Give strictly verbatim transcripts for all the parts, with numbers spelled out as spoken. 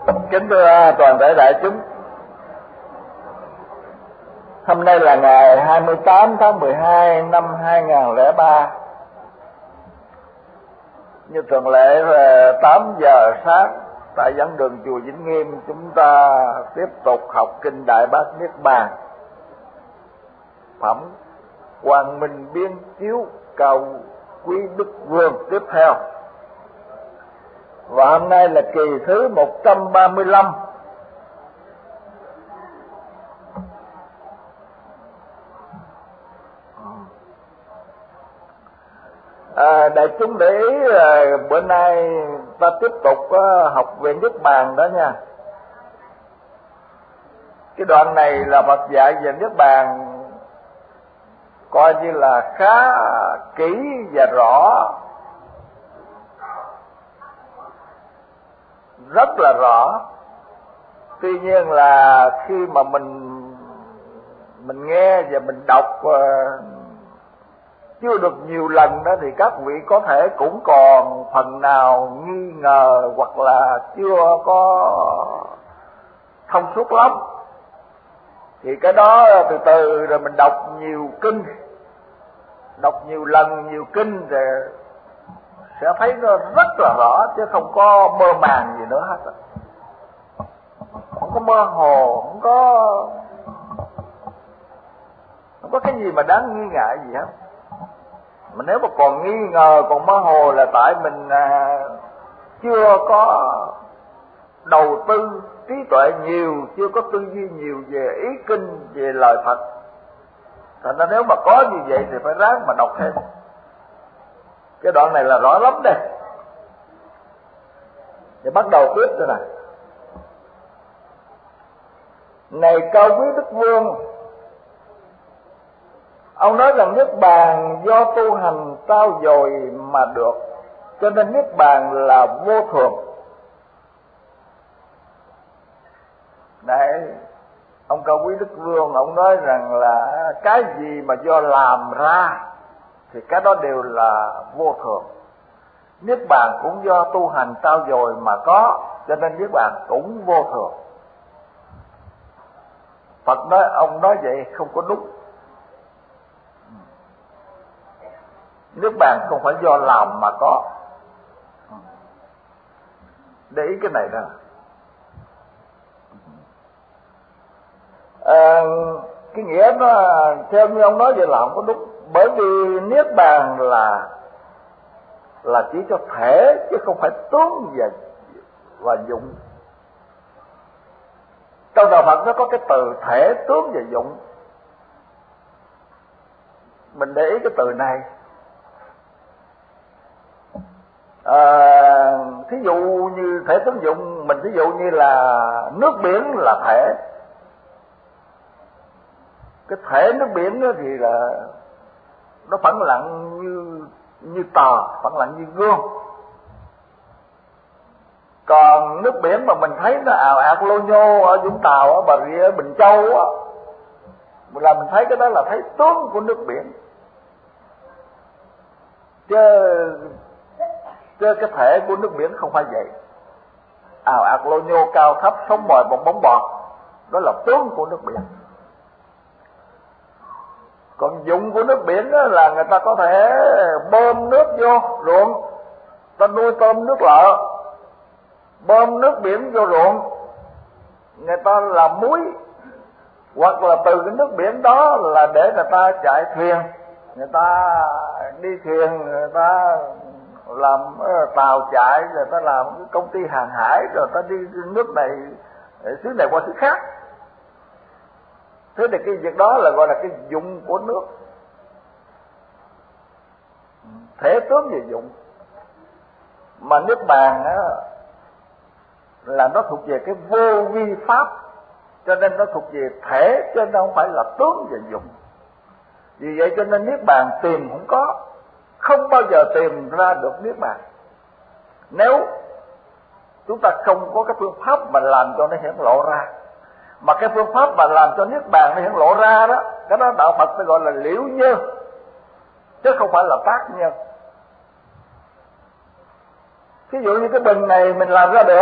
Kính thưa toàn thể đại chúng, hôm nay là ngày hai mươi tám tháng mười hai năm hai nghìn không trăm lẻ ba. Như thường lệ là tám giờ sáng tại giảng đường chùa Vĩnh Nghiêm, chúng ta tiếp tục học kinh Đại Bát Niết Bàn, phẩm Quang Minh Biến Chiếu Cao Quý Đức Vương tiếp theo. Và hôm nay là kỳ thứ một trăm ba mươi lăm. À, đại chúng để ý là bữa nay ta tiếp tục uh, học về Niết Bàn đó nha. Cái đoạn này là Phật dạy về Niết Bàn coi như là khá kỹ và rõ, rất là rõ. Tuy nhiên là khi mà mình mình nghe và mình đọc uh, chưa được nhiều lần đó, thì các vị có thể cũng còn phần nào nghi ngờ hoặc là chưa có thông suốt lắm. Thì cái đó từ từ rồi mình đọc nhiều kinh, đọc nhiều lần nhiều kinh rồi sẽ thấy nó rất là rõ, chứ không có mơ màng gì nữa hết. Không có mơ hồ, không có không có cái gì mà đáng nghi ngại gì hết. Mà nếu mà còn nghi ngờ, còn mơ hồ là tại mình à, chưa có đầu tư trí tuệ nhiều, chưa có tư duy nhiều về ý kinh, về lời Phật. Thành ra nếu mà có như vậy thì phải ráng mà đọc thêm. Cái đoạn này là rõ lắm đây. Thì bắt đầu tiếp rồi này. Này Cao Quý Đức Vương, ông nói rằng Niết Bàn do tu hành trau dồi mà được, cho nên Niết Bàn là vô thường. Đấy, ông Cao Quý Đức Vương, ông nói rằng là cái gì mà do làm ra thì cái đó đều là vô thường. Niết Bàn cũng do tu hành trau dồi mà có, cho nên Niết Bàn cũng vô thường. Phật nói, ông nói vậy không có đúng. Niết Bàn không phải do làm mà có. Để ý cái này đó. À, cái nghĩa nó theo như ông nói vậy là không có đúng. Bởi vì Niết Bàn là là chỉ cho thể chứ không phải tướng và và dụng. Trong đạo Phật nó có cái từ thể, tướng và dụng. Mình để ý cái từ này. À, thí dụ như thể tướng dụng, mình thí dụ như là nước biển là thể. Cái thể nước biển đó thì là nó phẳng lặng như như tờ, phẳng lặng như gương. Còn nước biển mà mình thấy nó ào ạt lô nhô ở Vũng Tàu, ở Bà Rịa, ở Bình Châu á, là mình thấy cái đó là thấy tướng của nước biển. Chứ chứ cái thể của nước biển không phải vậy. Ào ạt lô nhô, cao thấp, sóng bòi bong bóng bọt, đó là tướng của nước biển. Còn dụng của nước biển đó là người ta có thể bơm nước vô ruộng, ta nuôi tôm nước lợ, bơm nước biển vô ruộng, người ta làm muối, hoặc là từ cái nước biển đó là để người ta chạy thuyền, người ta đi thuyền, người ta làm tàu chạy, người ta làm cái công ty hàng hải, rồi ta đi nước này xứ này qua xứ khác. Thế thì cái việc đó là gọi là cái dụng của nước. Thể tướng về dụng. Mà Niết Bàn á là nó thuộc về cái vô vi pháp, cho nên nó thuộc về thể, cho nên không phải là tướng về dụng. Vì vậy cho nên Niết Bàn tìm không có, không bao giờ tìm ra được Niết Bàn. Nếu chúng ta không có cái phương pháp mà làm cho nó hiển lộ ra. Mà cái phương pháp mà làm cho Niết Bàn nó hiển lộ ra đó, cái đó đạo Phật phải gọi là liễu nhân, chứ không phải là tác nhân. Ví dụ như cái bình này mình làm ra được,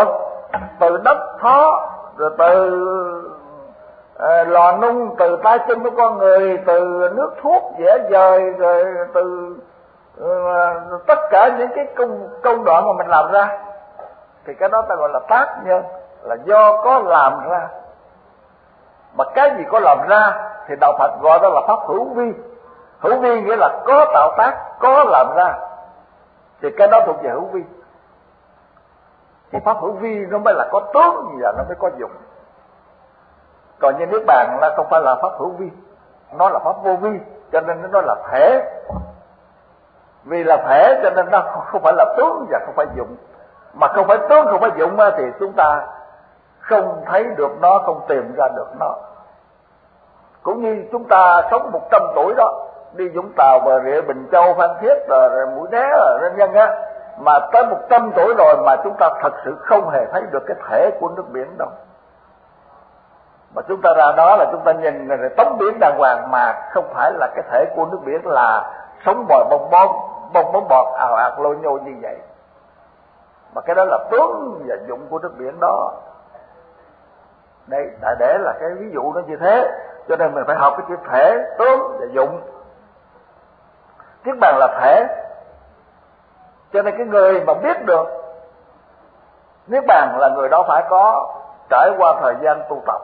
từ đất thó, rồi từ à, lò nung, từ tay chân của con người, từ nước thuốc dễ dời, rồi từ à, tất cả những cái công công đoạn mà mình làm ra, thì cái đó ta gọi là tác nhân, là do có làm ra. Mà cái gì có làm ra thì đạo Phật gọi đó là pháp hữu vi. Hữu vi nghĩa là có tạo tác, có làm ra, thì cái đó thuộc về hữu vi. Thì pháp hữu vi nó mới là có tướng gì là nó mới có dụng. Còn như Niết Bàn là không phải là pháp hữu vi, nó là pháp vô vi, cho nên nó là thể. Vì là thể cho nên nó không phải là tướng và không phải dụng. Mà không phải tướng không phải dụng thì chúng ta không thấy được nó, không tìm ra được nó. Cũng như chúng ta sống một trăm tuổi đó, đi Vũng Tàu, Bà Rịa, Bình Châu, Phan Thiết, rồi Mũi Né, rồi Nhân Nhân á, mà tới một trăm tuổi rồi mà chúng ta thật sự không hề thấy được cái thể của nước biển đâu. Mà chúng ta ra đó là chúng ta nhìn rồi tống biển đàng hoàng, mà không phải là cái thể của nước biển là sống bòi bong bóng, bong bóng bọt ào ạt lôi nhô như vậy. Mà cái đó là tướng và dụng của nước biển đó. Đây, đại để là cái ví dụ nó như thế, cho nên mình phải học cái chữ thể, tướng và dụng. Niết Bàn là thể, cho nên cái người mà biết được Niết Bàn là người đó phải có trải qua thời gian tu tập.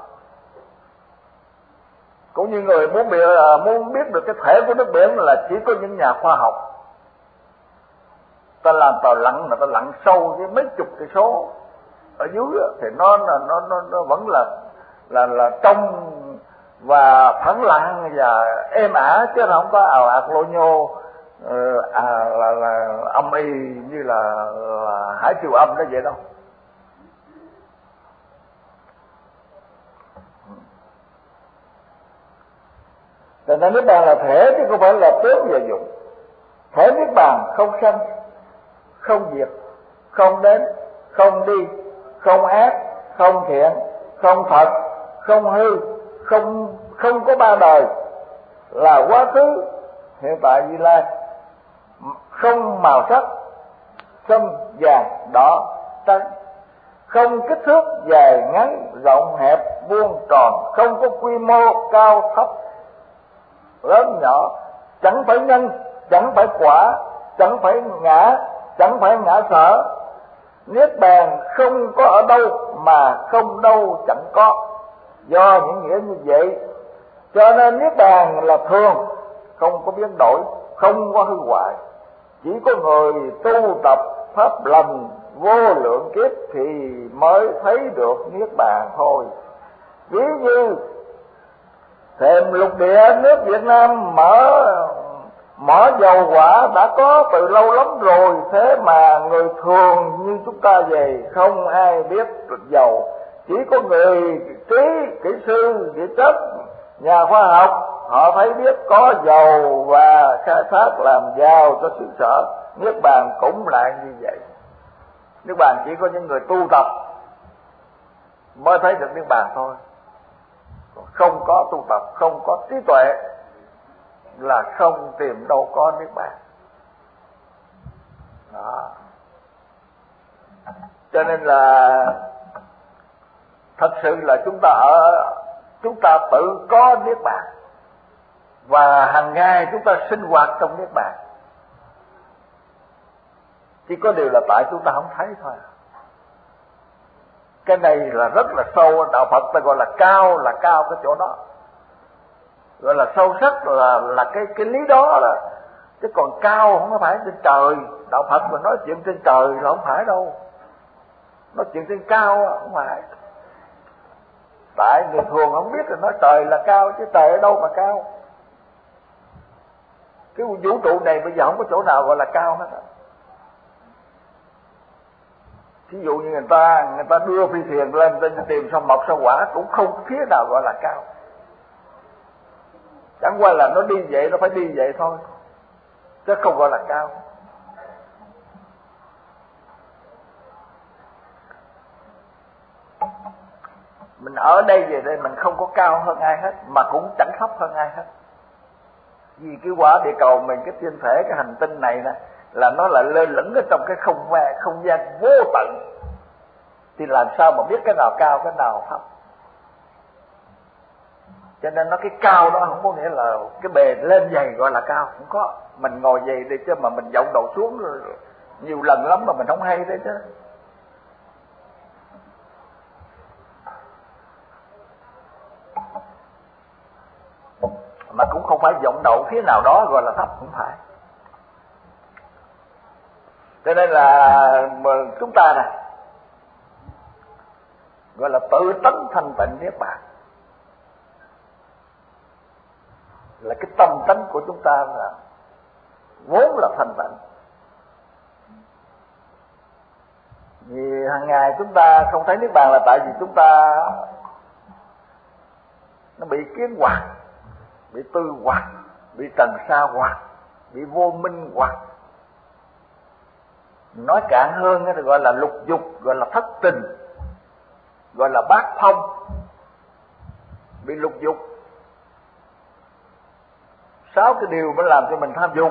Cũng như người muốn biết, muốn biết được cái thể của nước biển là chỉ có những nhà khoa học. Ta làm tàu lặn mà ta lặn sâu với mấy chục cây số ở dưới thì nó nó nó nó vẫn là là là trong và phẳng lặng và êm ả, chứ không có ào ạt lô nhô à, là, là âm y như là, là hải triều âm đó vậy đâu. Cho nên Niết Bàn là thể chứ không phải là tướng và dụng. Thể Niết Bàn không sanh, không diệt, không đến, không đi, không ác, không thiện, không thật, không hư, không không có ba đời, là quá khứ, hiện tại, vị lai, không màu sắc, xanh, vàng, đỏ, trắng, không kích thước dài ngắn, rộng hẹp, vuông tròn, không có quy mô cao thấp, lớn nhỏ, chẳng phải nhân, chẳng phải quả, chẳng phải ngã, chẳng phải ngã sở. Niết Bàn không có ở đâu mà không đâu chẳng có. Do những nghĩa như vậy, cho nên Niết Bàn là thường, không có biến đổi, không có hư hoại. Chỉ có người tu tập pháp lành vô lượng kiếp thì mới thấy được Niết Bàn thôi. Ví như thềm lục địa nước Việt Nam mở mỏ dầu hỏa đã có từ lâu lắm rồi, thế mà người thường như chúng ta về không ai biết được dầu. Chỉ có người trí, kỹ sư, địa chất, nhà khoa học họ thấy biết có dầu và khai thác làm giàu cho xứ sở. Niết Bàn cũng lại như vậy. Niết Bàn chỉ có những người tu tập mới thấy được Niết Bàn thôi. Không có tu tập, không có trí tuệ là không tìm đâu có Niết Bàn. Đó. Cho nên là thật sự là chúng ta ở chúng ta tự có Niết Bàn, và hàng ngày chúng ta sinh hoạt trong Niết Bàn. Chỉ có điều là tại chúng ta không thấy thôi. Cái này là rất là sâu, đạo Phật ta gọi là cao, là cao cái chỗ đó, gọi là sâu sắc, là là cái cái lý đó là, chứ còn cao không phải trên trời. Đạo Phật mà nói chuyện trên trời là không phải đâu, nói chuyện trên cao không phải. Tại người thường không biết là nói trời là cao, chứ trời ở đâu mà cao. Cái vũ trụ này bây giờ không có chỗ nào gọi là cao hết á. Thí dụ như người ta người ta đưa phi thuyền lên trên tìm sao mộc sao quả, cũng không phía nào gọi là cao. Chẳng qua là nó đi vậy, nó phải đi vậy thôi, chứ không gọi là cao. Mình ở đây về đây mình không có cao hơn ai hết, mà cũng chẳng thấp hơn ai hết. Vì cái quả địa cầu mình, cái thiên thể, cái hành tinh này nè, là nó là lơ lửng ở trong cái không gian, không gian vô tận. thì làm sao mà biết cái nào cao cái nào thấp. Cho nên nó cái cao đó không có nghĩa là cái bề lên dày gọi là cao, không có. Mình ngồi dày đi chứ mà mình vọng đầu xuống rồi nhiều lần lắm mà mình không hay đấy chứ. Mà cũng không phải vọng đậu phía nào đó gọi là thấp, không phải. Cho nên là chúng ta nè gọi là tự tánh thanh tịnh niết bàn, là cái tâm tánh của chúng ta là vốn là thanh tịnh. Vì hàng ngày chúng ta không thấy niết bàn là tại vì chúng ta nó bị kiến hoặc, bị tư hoặc, bị trần sa hoặc, bị vô minh hoặc. Nói cạn hơn thì gọi là lục dục, gọi là thất tình, gọi là bát phong. Bị lục dục, sáu cái điều mới làm cho mình tham dục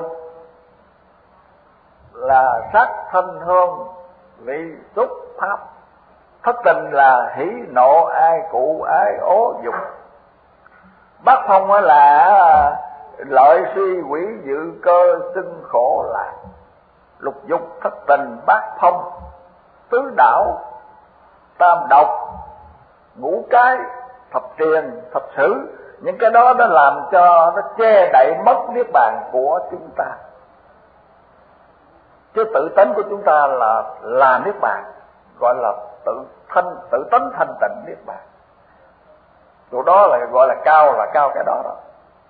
là sắc thanh hương vị xúc pháp. Thất tình là hỉ nộ ai cụ ái ố dục. Bát phong là lợi suy quỷ dự cơ sinh khổ lạc. Lục dục thất tình bát phong tứ đảo tam độc ngũ cái thập truyền thập sử, những cái đó nó làm cho nó che đậy mất niết bàn của chúng ta. Chứ tự tánh của chúng ta là là niết bàn, gọi là tự thanh tự tánh thanh tịnh niết bàn. Chỗ đó là gọi là cao, là cao cái đó đó.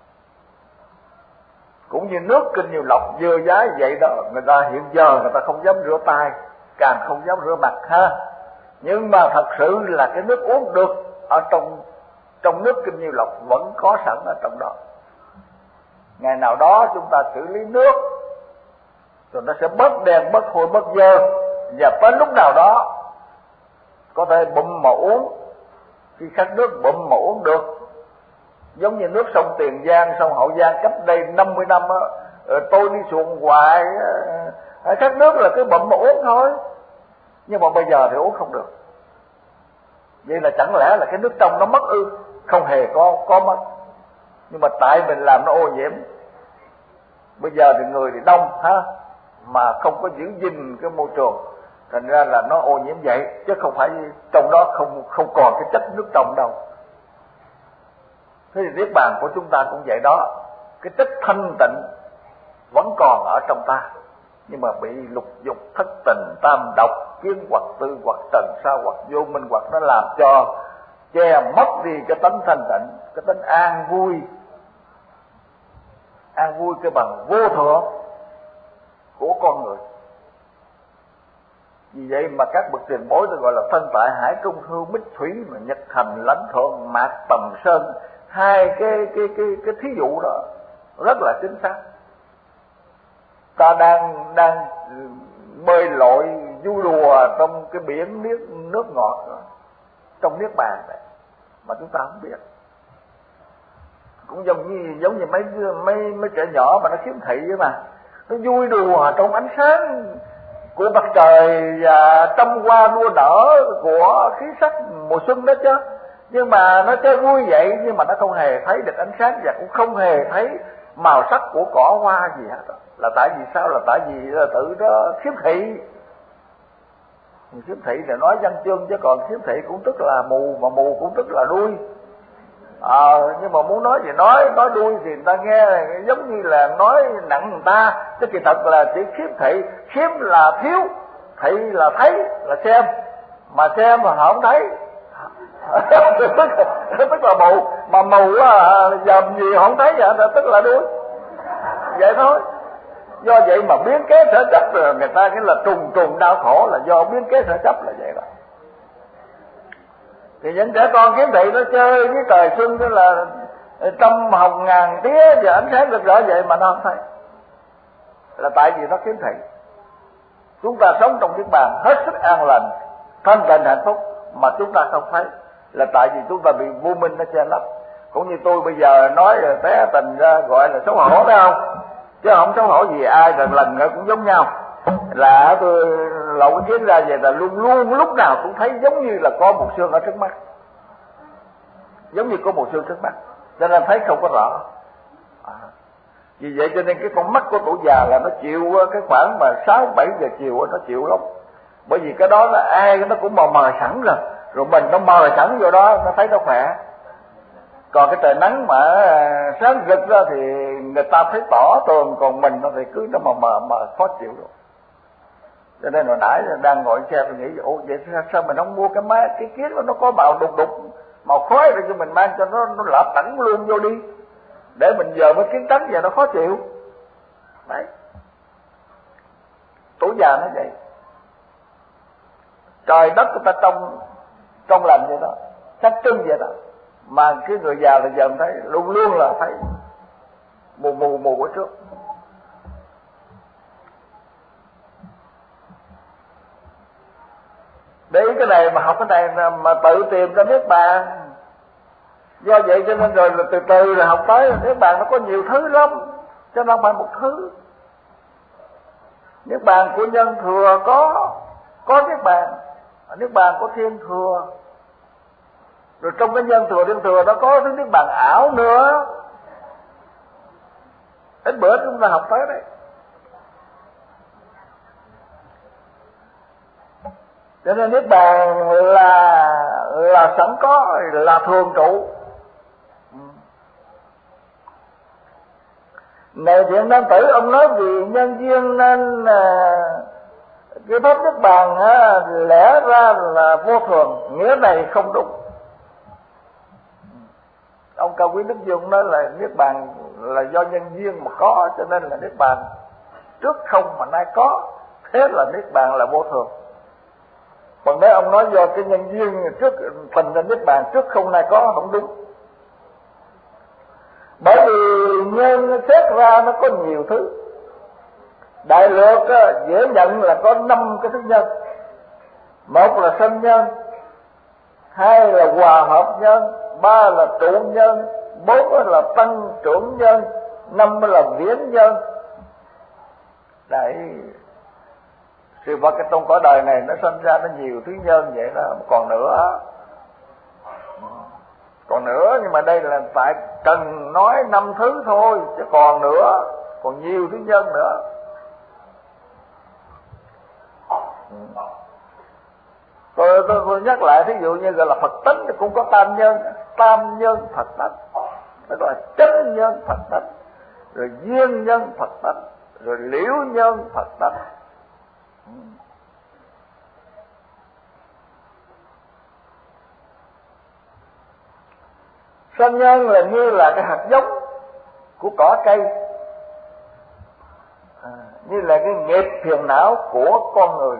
Cũng như nước kinh nhiều lọc dơ dái vậy đó. Người ta hiện giờ người ta không dám rửa tay, càng không dám rửa mặt ha. Nhưng mà thật sự là cái nước uống được ở trong trong nước kinh nhiều lọc vẫn có sẵn ở trong đó. Ngày nào đó chúng ta xử lý nước rồi nó sẽ bớt đen, bớt hôi, bớt dơ, và tới lúc nào đó có thể bụm mà uống. Khi khát nước bụm mà uống được. Giống như nước sông Tiền Giang, sông Hậu Giang cách đây năm mươi năm á, tôi đi xuồng hoài, khát nước là cứ bụm mà uống thôi. Nhưng mà bây giờ thì uống không được. Vậy là chẳng lẽ là cái nước trong nó mất ư? Không hề có có mất. Nhưng mà tại mình làm nó ô nhiễm. Bây giờ thì người thì đông ha, mà không có giữ gìn cái môi trường, thành ra là nó ô nhiễm vậy, chứ không phải trong đó không không còn cái chất nước trong đâu. Thế thì niết bàn của chúng ta cũng vậy đó, cái chất thanh tịnh vẫn còn ở trong ta, nhưng mà bị lục dục thất tình tam độc kiến hoặc tư hoặc trần sa hoặc vô minh hoặc nó làm cho che mất đi cái tánh thanh tịnh, cái tánh an vui. An vui cái bằng vô thượng của con người. Vì vậy mà các bậc tiền bối tôi gọi là thân tại hải trung hư bích thủy mà nhật thành lãnh thượng mạc tầm sơn. Hai cái cái cái cái thí dụ đó rất là chính xác. Ta đang đang bơi lội vui đùa trong cái biển nước nước ngọt đó, trong niết bàn này mà chúng ta không biết. Cũng giống như giống như mấy mấy mấy trẻ nhỏ mà nó khiếm thị vậy mà, nó vui đùa trong ánh sáng của mặt trời và trăm hoa đua nở của khí sắc mùa xuân đó chứ. Nhưng mà nó chơi vui vậy nhưng mà nó không hề thấy được ánh sáng và cũng không hề thấy màu sắc của cỏ hoa gì hết. Là tại vì sao? Là tại vì là tự nó khiếm thị. Khiếm thị là nói văn chương chứ còn khiếm thị cũng tức là mù, mà mù cũng tức là đuôi. Ờ, nhưng mà muốn nói gì nói, nói đuôi thì người ta nghe giống như là nói nặng người ta, chứ kỳ thật là chỉ khiếm thị. Khiếm là thiếu, thị là thấy, là xem, mà xem mà họ không thấy tức là mù, mà mù là dòm gì họ không thấy vậy, tức là đuôi. Vậy thôi. Do vậy mà biến kế sở chấp rồi người ta cái là trùng trùng đau khổ là do biến kế sở chấp là vậy đó. Thì những trẻ con kiếm thị nó chơi với trời xuân đó là trăm hồng ngàn tía và ánh sáng rực rỡ vậy mà nó không thấy, là tại vì nó kiếm thị. Chúng ta sống trong niết bàn hết sức an lành, thanh tịnh hạnh phúc mà chúng ta không thấy, là tại vì chúng ta bị vô minh nó che lấp. Cũng như tôi bây giờ nói rồi té tình ra gọi là xấu hổ, phải không? Chứ không xấu hổ gì, ai lần lần nữa cũng giống nhau. là tôi lậu cái kiến ra về là luôn luôn lúc nào cũng thấy giống như là có một xương ở trước mắt, giống như có một xương trước mắt, cho nên thấy không có rõ. À, vì vậy cho nên cái con mắt của tuổi già là nó chịu cái khoảng mà sáu bảy giờ chiều nó chịu lắm, bởi vì cái đó là ai nó cũng mờ mờ sẵn rồi, rồi mình nó mờ sẵn vô đó nó thấy nó khỏe. Còn cái trời nắng mà sáng rực ra thì người ta thấy tỏ tường, còn mình nó thì cứ nó mờ mờ mờ khó chịu rồi. Cho nên hồi nãy đang ngồi xe tôi nghĩ ủa vậy sao, sao mình không mua cái máy cái kiến nó có màu đục đục màu khói rồi cho mình mang cho nó nó lợp tẳng luôn vô đi, để mình giờ mới kiến trắng vậy nó khó chịu. Đấy, tuổi già nó vậy, trời đất người ta trong trong lành vậy đó, sắc trưng vậy đó, mà cái người già là giờ mình thấy luôn luôn là thấy mù mù mù ở trước. Để cái này mà học cái này mà tự tìm ra Niết Bàn. Do vậy cho nên rồi từ từ là học tới Niết Bàn nó có nhiều thứ lắm, chứ không phải một thứ. Niết Bàn của nhân thừa có có Niết Bàn, Niết Bàn của thiên thừa. Rồi trong cái nhân thừa thiên thừa nó có thứ Niết Bàn ảo nữa. Ít bữa chúng ta học tới đấy. Cho nên Niết Bàn là là sẵn có, là thường trụ. Này thiện nam tử, ông nói vì nhân duyên nên cái pháp Niết Bàn lẽ ra là vô thường, nghĩa này không đúng. Ông Cao Quý Đức Dương nói là Niết Bàn là do nhân duyên mà có, cho nên là Niết Bàn trước không mà nay có, thế là Niết Bàn là vô thường. Còn nếu ông nói do cái nhân duyên trước thành ra Niết Bàn trước không nay có, không đúng. Bởi vì nhân xét ra nó có nhiều thứ. Đại lược á, dễ nhận là có năm cái thứ nhân. Một là sanh nhân, hai là hòa hợp nhân, ba là trụ nhân, bốn là tăng trưởng nhân, năm là viễn nhân. Đấy, sự vật cái trong cõi đời này nó sinh ra nó nhiều thứ nhân vậy đó. Còn nữa Còn nữa nhưng mà đây là phải cần nói năm thứ thôi, chứ còn nữa, còn nhiều thứ nhân nữa. Tôi, tôi, tôi nhắc lại thí dụ như gọi là Phật tánh thì cũng có tam nhân, tam nhân Phật tánh, nó gọi là chánh nhân Phật tánh, rồi duyên nhân Phật tánh, rồi liễu nhân Phật tánh. Sanh nhân là như là cái hạt giống của cỏ cây, à, như là cái nghiệp phiền não của con người,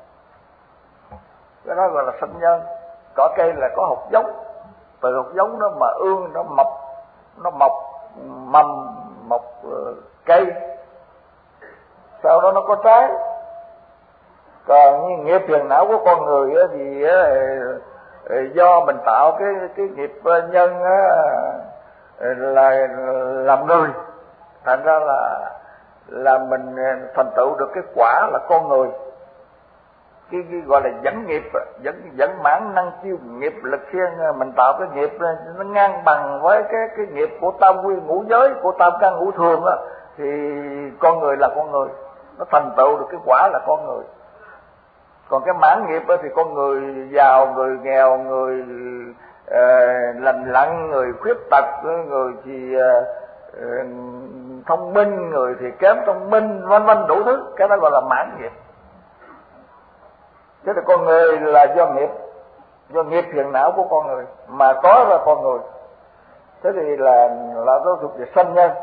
cái đó gọi là sanh nhân. Cỏ cây là có hạt giống, từ hạt giống đó mà ương nó mọc, nó mọc mầm, mọc uh, cây, sau đó nó có trái. Còn như nghiệp phiền não của con người á, thì uh, do mình tạo cái cái nghiệp nhân á, là làm người, thành ra là là mình thành tựu được cái quả là con người. Cái, cái gọi là dẫn nghiệp, dẫn dẫn mãn năng chiêu nghiệp lực thiên, mình tạo cái nghiệp nó ngang bằng với cái cái nghiệp của tam quy ngũ giới, của tam căn ngũ thường á, thì con người là con người, nó thành tựu được cái quả là con người. Còn cái mãn nghiệp thì con người giàu, người nghèo, người uh, lành lặn, người khuyết tật, người thì uh, thông minh, người thì kém thông minh, vân vân đủ thứ, cái đó gọi là mãn nghiệp. Thế thì con người là do nghiệp, do nghiệp phiền não của con người mà có ra con người. Thế thì là là nó thuộc về sanh nhân.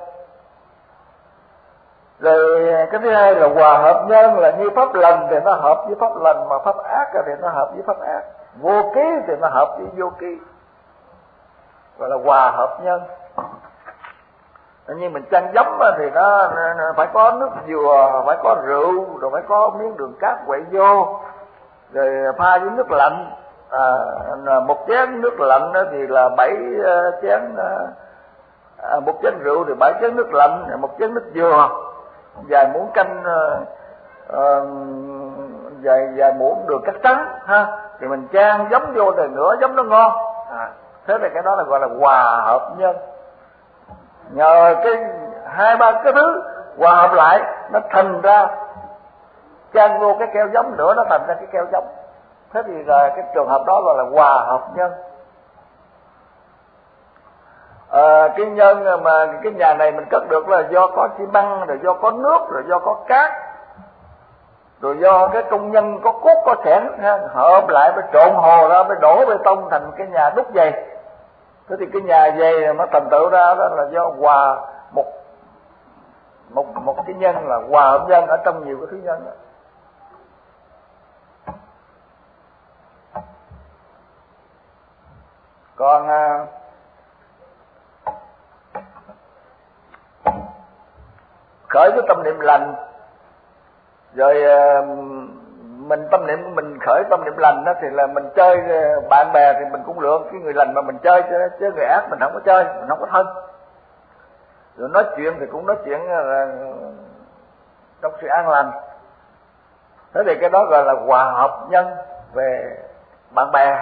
Rồi cái thứ hai là hòa hợp nhân, là như pháp lành thì nó hợp với pháp lành, mà pháp ác thì nó hợp với pháp ác, vô ký thì nó hợp với vô ký, gọi là hòa hợp nhân. Như mình chăn giống thì nó, nó phải có nước dừa, phải có rượu, rồi phải có miếng đường cát quậy vô, rồi pha với nước lạnh. À, một chén nước lạnh thì là bảy chén, à, một chén rượu thì bảy chén nước lạnh, một chén nước dừa, vài muỗng canh uh, vài vài muỗng đường cắt trắng ha, thì mình chan giấm vô rồi nữa giấm nó ngon. À, thế thì cái đó là gọi là hòa hợp nhân. Nhờ cái hai ba cái thứ hòa hợp lại nó thành ra chan vô cái keo giấm nữa, nó thành ra cái keo giấm. Thế thì là cái trường hợp đó là, là hòa hợp nhân. À, cái nhân mà cái nhà này mình cất được là do có xi măng, rồi do có nước, rồi do có cát, rồi do cái công nhân có cốt có xẻng hợp lại mới trộn hồ ra mới đổ bê tông thành cái nhà đúc dày. Thế thì cái nhà dày nó thành tựu ra đó là do hòa một một một cái nhân là hòa hợp nhân ở trong nhiều cái thứ nhân đó. Còn à, khởi cái tâm niệm lành, rồi à, mình tâm niệm mình khởi tâm niệm lành đó thì là mình chơi bạn bè thì mình cũng lượng cái người lành mà mình chơi, chứ, chứ người ác mình không có chơi, mình không có thân. Rồi nói chuyện thì cũng nói chuyện là trong sự an lành. Thế thì cái đó gọi là hòa hợp nhân về bạn bè.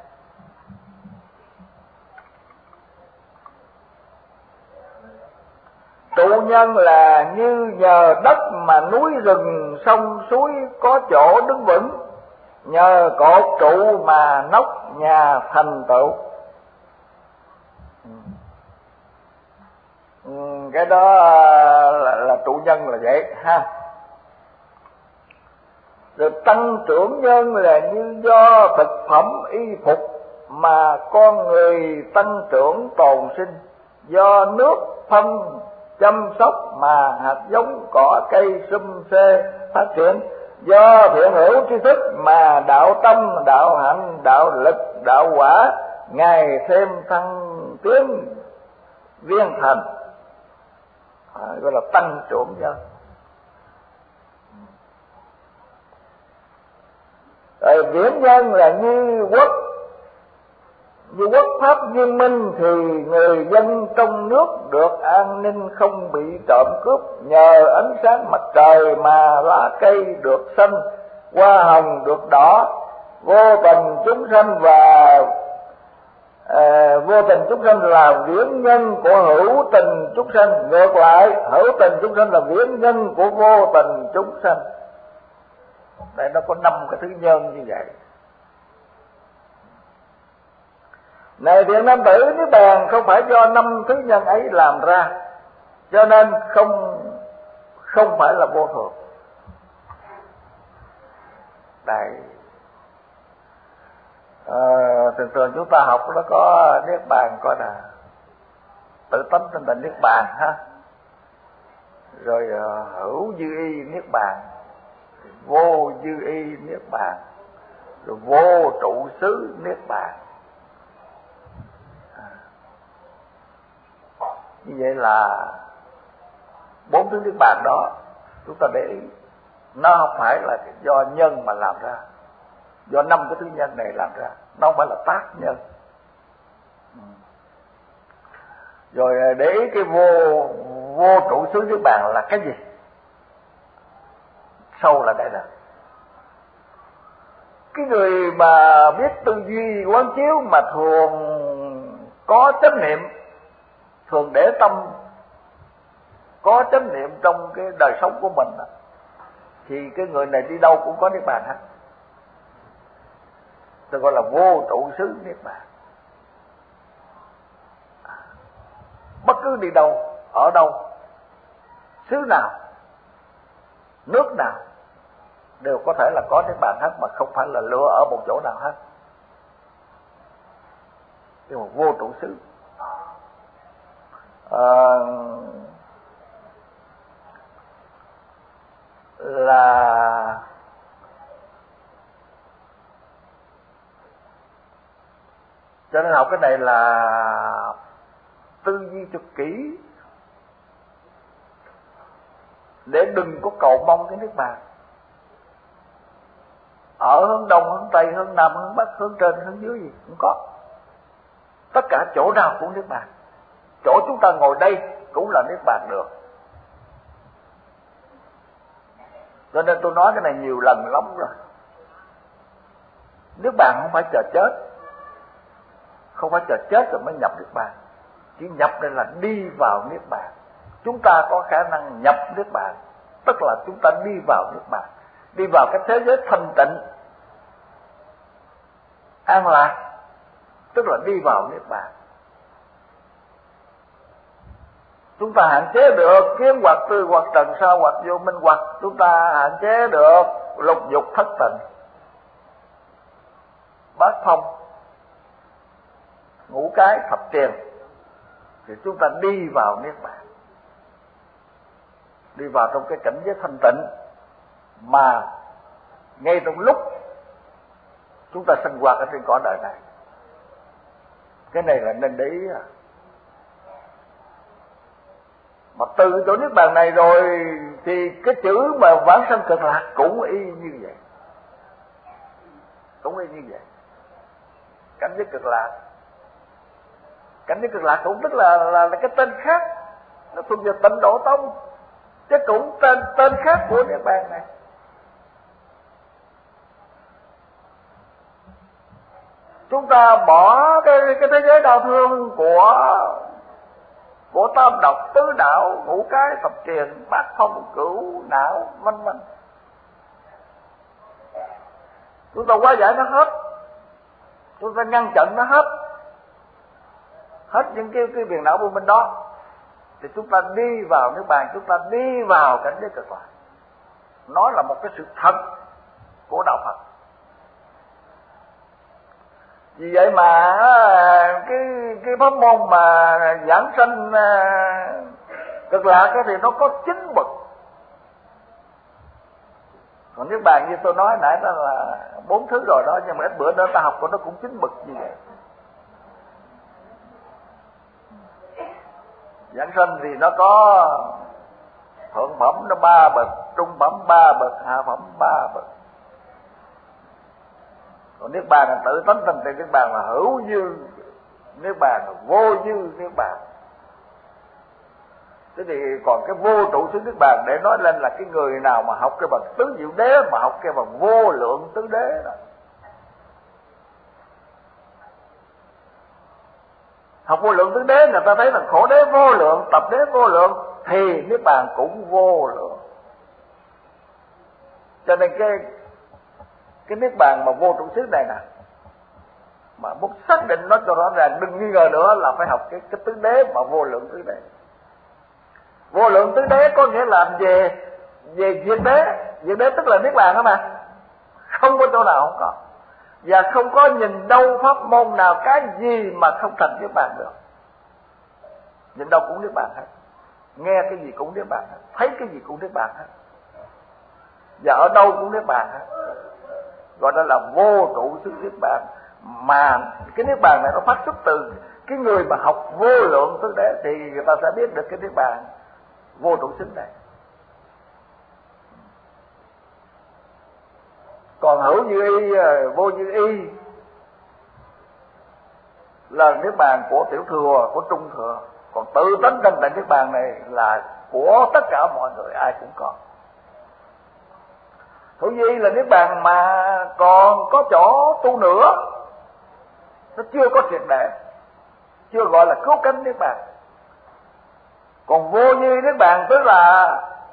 Trụ nhân là như nhờ đất mà núi rừng sông suối có chỗ đứng vững, nhờ cột trụ mà nóc nhà thành tựu. Ừ, cái đó là, là trụ nhân là vậy ha. Rồi tăng trưởng nhân là như do thực phẩm y phục mà con người tăng trưởng tồn sinh, do nước phân chăm sóc mà hạt giống cỏ cây sum xê phát triển, do thiện hữu tri thức mà đạo tâm, đạo hạnh, đạo lực, đạo quả ngày thêm thăng tiến viên thành. À, gọi là tăng trưởng nhân. Rồi viễn nhân là như quốc, như quốc pháp viên minh thì người dân trong nước được an ninh không bị trộm cướp, nhờ ánh sáng mặt trời mà lá cây được xanh, hoa hồng được đỏ, vô tình chúng sanh và à, vô tình chúng sanh là viễn nhân của hữu tình chúng sanh. Ngược lại, hữu tình chúng sanh là viễn nhân của vô tình chúng sanh. Đây nó có năm cái thứ nhân như vậy. Này thiện nam tử, Niết bàn không phải do năm thứ nhân ấy làm ra, cho nên không không phải là vô thường. Đây, à, thường thường chúng ta học nó có Niết bàn coi là tự tánh tinh tịnh Niết bàn ha, rồi uh, hữu dư y Niết bàn, vô dư y Niết bàn, rồi vô trụ xứ Niết bàn. Như vậy là bốn thứ Niết bàn đó chúng ta để ý, nó không phải là do nhân mà làm ra, do năm cái thứ nhân này làm ra, nó không phải là tác nhân. Rồi để ý cái vô vô trụ xứ Niết bàn là cái gì? Sâu là đây nè. Cái người mà biết tư duy quán chiếu mà thường có chánh niệm, thường để tâm có chánh niệm trong cái đời sống của mình, thì cái người này đi đâu cũng có Niết bàn hết. Tôi gọi là vô trụ xứ Niết bàn. Bất cứ đi đâu, ở đâu, xứ nào, nước nào đều có thể là có Niết bàn hết, mà không phải là lựa ở một chỗ nào hết. Nhưng mà vô trụ xứ à, là cho nên học cái này là tư duy cho kỹ, để đừng có cầu mong cái Niết bàn ở hướng đông, hướng tây, hướng nam, hướng bắc, hướng trên, hướng dưới gì không có. Tất cả chỗ nào cũng Niết bàn. Chỗ chúng ta ngồi đây cũng là Niết bàn được. Cho nên tôi nói cái này nhiều lần lắm rồi. Niết bàn không phải chờ chết, không phải chờ chết rồi mới nhập Niết bàn. Chỉ nhập đây là đi vào Niết bàn. Chúng ta có khả năng nhập Niết bàn, tức là chúng ta đi vào Niết bàn, đi vào cái thế giới thanh tịnh, an lạc, tức là đi vào Niết bàn. Chúng ta hạn chế được kiến hoặc tư hoặc trần sa hoặc vô minh hoặc, chúng ta hạn chế được lục dục thất tình, bát phong, ngũ cái thập tiền, thì chúng ta đi vào Niết bàn, đi vào trong cái cảnh giới thanh tịnh mà ngay trong lúc chúng ta sinh hoạt ở trên cõi đời này. Cái này là nên để ý. Mà từ chỗ Niết bàn này rồi thì cái chữ mà vãng sanh cực lạc cũng y như vậy, cũng y như vậy. Cảnh giới cực lạc, cảnh giới cực lạc cũng tức là là, là cái tên khác, nó thuộc về Tịnh Độ Tông, chứ cũng tên tên khác của Niết bàn này. Chúng ta bỏ cái cái thế giới đau thương của của tam độc tứ đạo, ngũ cái thập truyền, bát phong cửu não vân vân, chúng ta hóa giải nó hết, chúng ta ngăn chặn nó hết, hết những cái cái phiền não vô minh đó, thì chúng ta đi vào Niết bàn, chúng ta đi vào cảnh giới cực lạc. Nó là một cái sự thật của đạo Phật. Vì vậy mà cái cái pháp môn mà giảng sanh cực lạc đó thì nó có chín bậc. Còn Niết bàn như tôi nói nãy đó là bốn thứ rồi đó, nhưng mà ít bữa nữa ta học của nó cũng chín bậc như vậy. Giảng sanh thì nó có thượng phẩm nó ba bậc, trung phẩm ba bậc, hạ phẩm ba bậc. Còn Niết bàn là tự tánh thanh tịnh, Niết bàn là hữu dư, Niết bàn là vô dư Niết bàn. Thế thì còn cái vô trụ xứ Niết bàn để nói lên là cái người nào mà học cái bằng tứ diệu đế, mà học cái bằng vô lượng tứ đế đó. Học vô lượng tứ đế người ta thấy là khổ đế vô lượng, tập đế vô lượng, thì Niết bàn cũng vô lượng. Cho nên cái cái Niết bàn mà vô trụ xứ này nè, mà muốn xác định nó cho rõ ràng, đừng nghi ngờ nữa là phải học cái cái tứ đế mà vô lượng tứ đế. Vô lượng tứ đế có nghĩa là về về diệt đế, diệt đế tức là Niết bàn đó mà, không có chỗ nào không có, và không có nhìn đâu pháp môn nào cái gì mà không thành Niết bàn được. Nhìn đâu cũng Niết bàn hết, nghe cái gì cũng Niết bàn hết, thấy cái gì cũng Niết bàn hết, và ở đâu cũng Niết bàn hết. Gọi đó là vô trụ xứ Niết bàn. Mà cái Niết bàn này nó phát xuất từ cái người mà học vô lượng tứ đế thì người ta sẽ biết được cái Niết bàn vô trụ xứ này. Còn hữu như y, vô như y là Niết bàn của tiểu thừa, của trung thừa. Còn tự tánh thanh tịnh Niết bàn này là của tất cả mọi người, ai cũng có. Hữu như y là Niết bàn mà còn có chỗ tu nữa, nó chưa có triệt để, chưa gọi là cứu cánh Niết bàn. Còn vô như Niết bàn tức là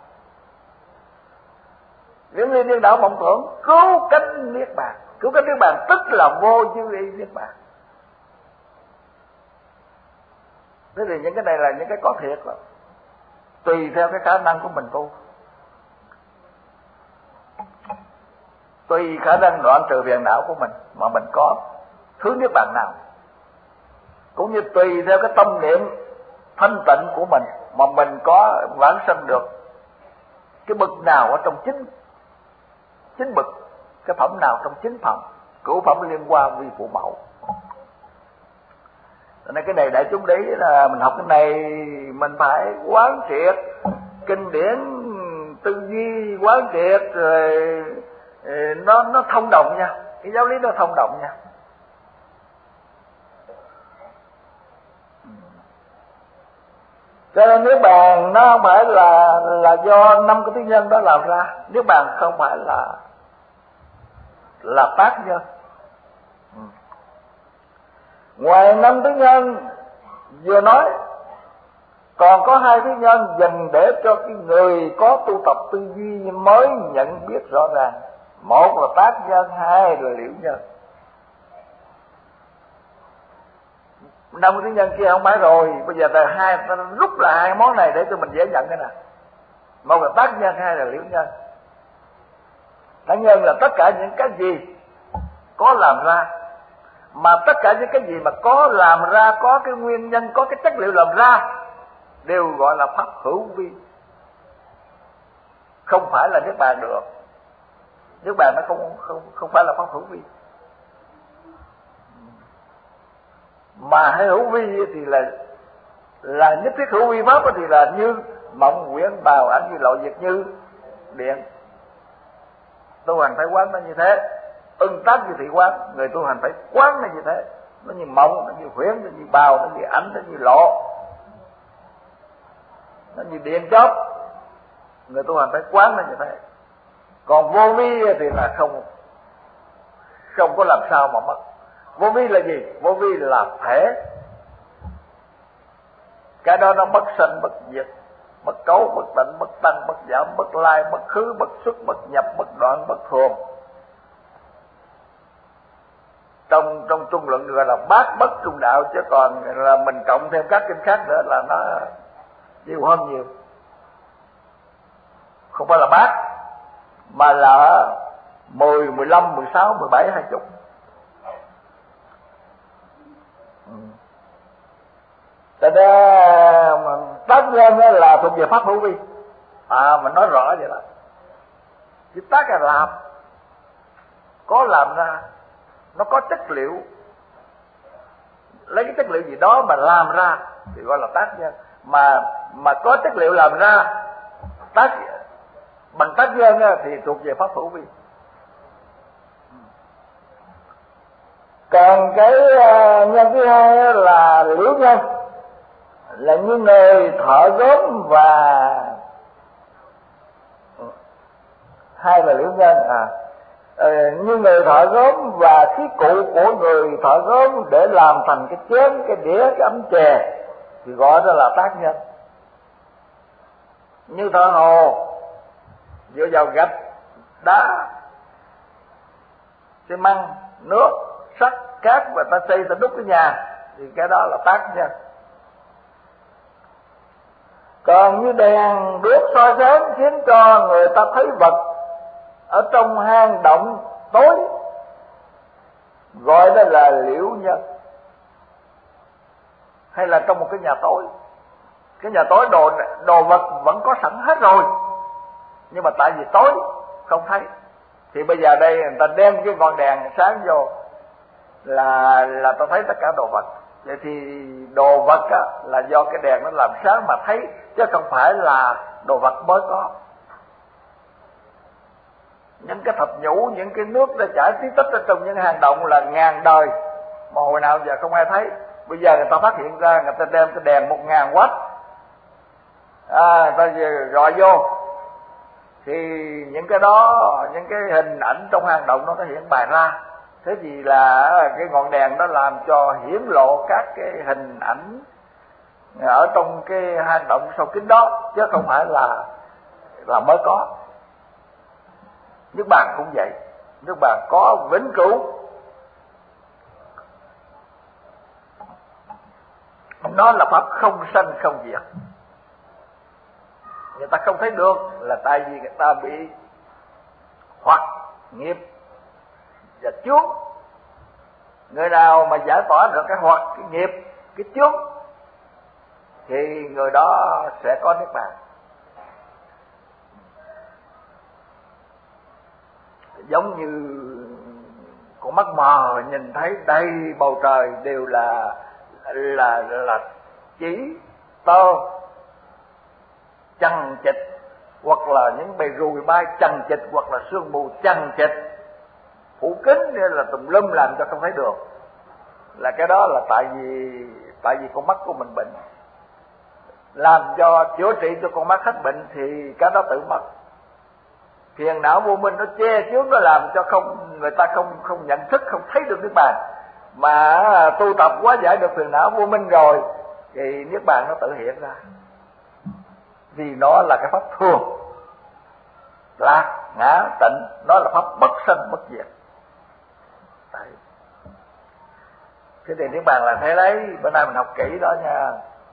Viễn ly điên đảo mộng tưởng, cứu cánh Niết bàn. Cứu cánh Niết bàn tức là vô như y Niết bàn. Thế thì những cái này là những cái có thiệt lắm, tùy theo cái khả năng của mình tu, tùy khả năng đoạn trừ phiền não của mình mà mình có thứ Niết bàn nào, cũng như tùy theo cái tâm niệm thanh tịnh của mình mà mình có vãng sanh được cái bậc nào ở trong chính chính bậc, cái phẩm nào trong chính phẩm, cửu phẩm liên quan vi phụ mẫu. Cho nên cái này đại chúng để là mình học cái này mình phải quán triệt kinh điển, tư duy quán triệt rồi nó nó thông đồng nha, cái giáo lý nó thông đồng nha. Cho nên niết bàn nó không phải là là do năm cái thứ nhân đó làm ra. Niết bàn không phải là là tác nhân. Ừ. Ngoài năm thứ nhân vừa nói, còn có hai thứ nhân dành để cho cái người có tu tập tư duy mới nhận biết rõ ràng. Một là tác nhân, hai là liễu nhân. Năm thứ nhân kia không phải rồi, bây giờ là hai, ta rút lại hai món này để cho mình dễ nhận cái nào. Một là tác nhân, hai là liễu nhân. Tác nhân là tất cả những cái gì có làm ra, mà tất cả những cái gì mà có làm ra, có cái nguyên nhân, có cái chất liệu làm ra, đều gọi là pháp hữu vi. Không phải là niết bàn được. Niết bàn nó không không không phải là pháp hữu vi. Mà hay hữu vi thì là là nhất thiết hữu vi pháp thì là như mộng quyển bào ảnh như lộ diệt như điện. Tu hành phải quán nó như thế. Ưng tác như thị quán, người tu hành phải quán nó như thế. Nó như mộng, nó như huyễn, nó như bào, nó như ảnh, nó như lộ, nó như điện chớp. Người tu hành phải quán nó như thế. Còn vô vi thì là không không có làm sao mà mất. Vô vi là gì? Vô vi là thể. Cái đó nó bất sanh bất diệt, bất cấu bất tịnh, bất tăng bất giảm, bất lai bất khứ, bất xuất bất nhập, bất đoạn bất thường. Trong trong trung luận gọi là bát bất trung đạo, chứ còn là mình cộng thêm các kinh khác nữa là nó nhiều hơn nhiều. Không phải là bát mà là mười, mười lăm, mười sáu, mười bảy, hai chục. Cho nên tác nhân là thuộc về pháp hữu vi. À mình nói rõ vậy đó. Chứ tác là làm, có làm ra, nó có chất liệu, lấy cái chất liệu gì đó mà làm ra thì gọi là tác nhân. Mà mà có chất liệu làm ra tác bằng tác nhân thì thuộc về pháp hữu vi. Còn cái nhân thứ hai là liễu nhân, là như người thợ gốm và hai là liễu nhân à ờ, như người thợ gốm và khí cụ của người thợ gốm để làm thành cái chén, cái đĩa, cái ấm chè thì gọi đó là tác nhân. Như thợ hồ dựa vào gạch, đá, xi măng, nước, sắt, cát và ta xây ta đúc cái nhà thì cái đó là tác nhân. Còn như đèn đuốc soi sáng khiến cho người ta thấy vật ở trong hang động tối, gọi đó là liễu nhân. Hay là trong một cái nhà tối, cái nhà tối đồ đồ vật vẫn có sẵn hết rồi, nhưng mà tại vì tối không thấy, thì bây giờ đây người ta đem cái ngọn đèn sáng vô là là ta thấy tất cả đồ vật. Vậy thì đồ vật á, là do cái đèn nó làm sáng mà thấy, chứ không phải là đồ vật mới có. Những cái thạch nhũ, những cái nước đã chảy tí tích ở trong những hang động là ngàn đời mà hồi nào giờ không ai thấy. Bây giờ người ta phát hiện ra, người ta đem cái đèn một ngàn watt à, người ta gọi vô thì những cái đó, những cái hình ảnh trong hang động nó có hiện bày ra. Thế vì là cái ngọn đèn đó làm cho hiển lộ các cái hình ảnh ở trong cái hang động sâu kín đó, chứ không phải là là mới có. Nước bàn cũng vậy, nước bàn có vĩnh cửu, nó là pháp không sanh không diệt. Người ta không thấy được là tại vì người ta bị hoặc nghiệp và chướng. Người nào mà giải tỏa được cái hoặc, cái nghiệp, cái chướng thì người đó sẽ có niết bàn. Giống như con mắt mờ nhìn thấy đầy bầu trời đều là là là chỉ tơ chằng chịt, hoặc là những bầy ruồi bay chằng chịt, hoặc là sương mù chằng chịt phủ kín, nên là tùm lum làm cho không thấy được. Là cái đó là tại vì tại vì con mắt của mình bệnh. làm cho chữa trị cho con mắt hết bệnh thì cái đó tự mất. Phiền não vô minh nó che chứa, nó làm cho không người ta không không nhận thức, không thấy được niết bàn. Mà tu tập quá giải được phiền não vô minh rồi thì niết bàn nó tự hiện ra, vì nó là cái pháp thường, lạc ngã tịnh, nó là pháp bất sanh bất diệt. Đấy. Thế thì niết bàn là thế đấy, bữa nay mình học kỹ đó nha.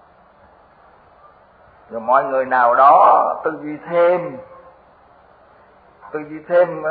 Rồi mọi người nào đó tư duy thêm, tư duy thêm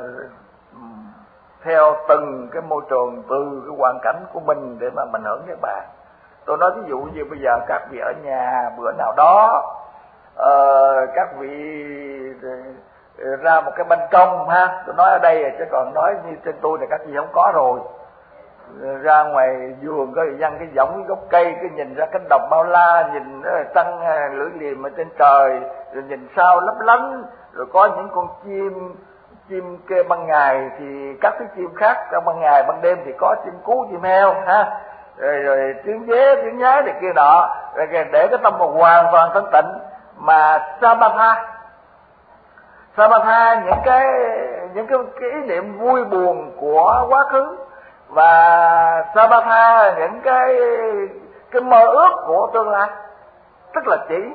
theo từng cái môi trường, từ cái hoàn cảnh của mình để mà mình hưởng niết bàn. Tôi nói ví dụ như bây giờ các vị ở nhà bữa nào đó uh, các vị ra một cái ban công ha, tôi nói ở đây chứ còn nói như trên tôi thì các vị không có rồi. Ra ngoài vườn có dân cái võng cái gốc cây, cái nhìn ra cánh đồng bao la, nhìn trăng lưỡi liềm ở trên trời, rồi nhìn sao lấp lánh, rồi có những con chim chim kêu ban ngày thì các cái chim khác, trong ban ngày ban đêm thì có chim cú chim heo ha, rồi, rồi tiếng dế tiếng nhái này kia nọ, rồi để cái tâm một hoàn toàn thanh tịnh. Mà Samatha Samatha những cái những cái, cái ý niệm vui buồn của quá khứ, và Samatha những cái cái mơ ước của tương lai, tức là chỉ.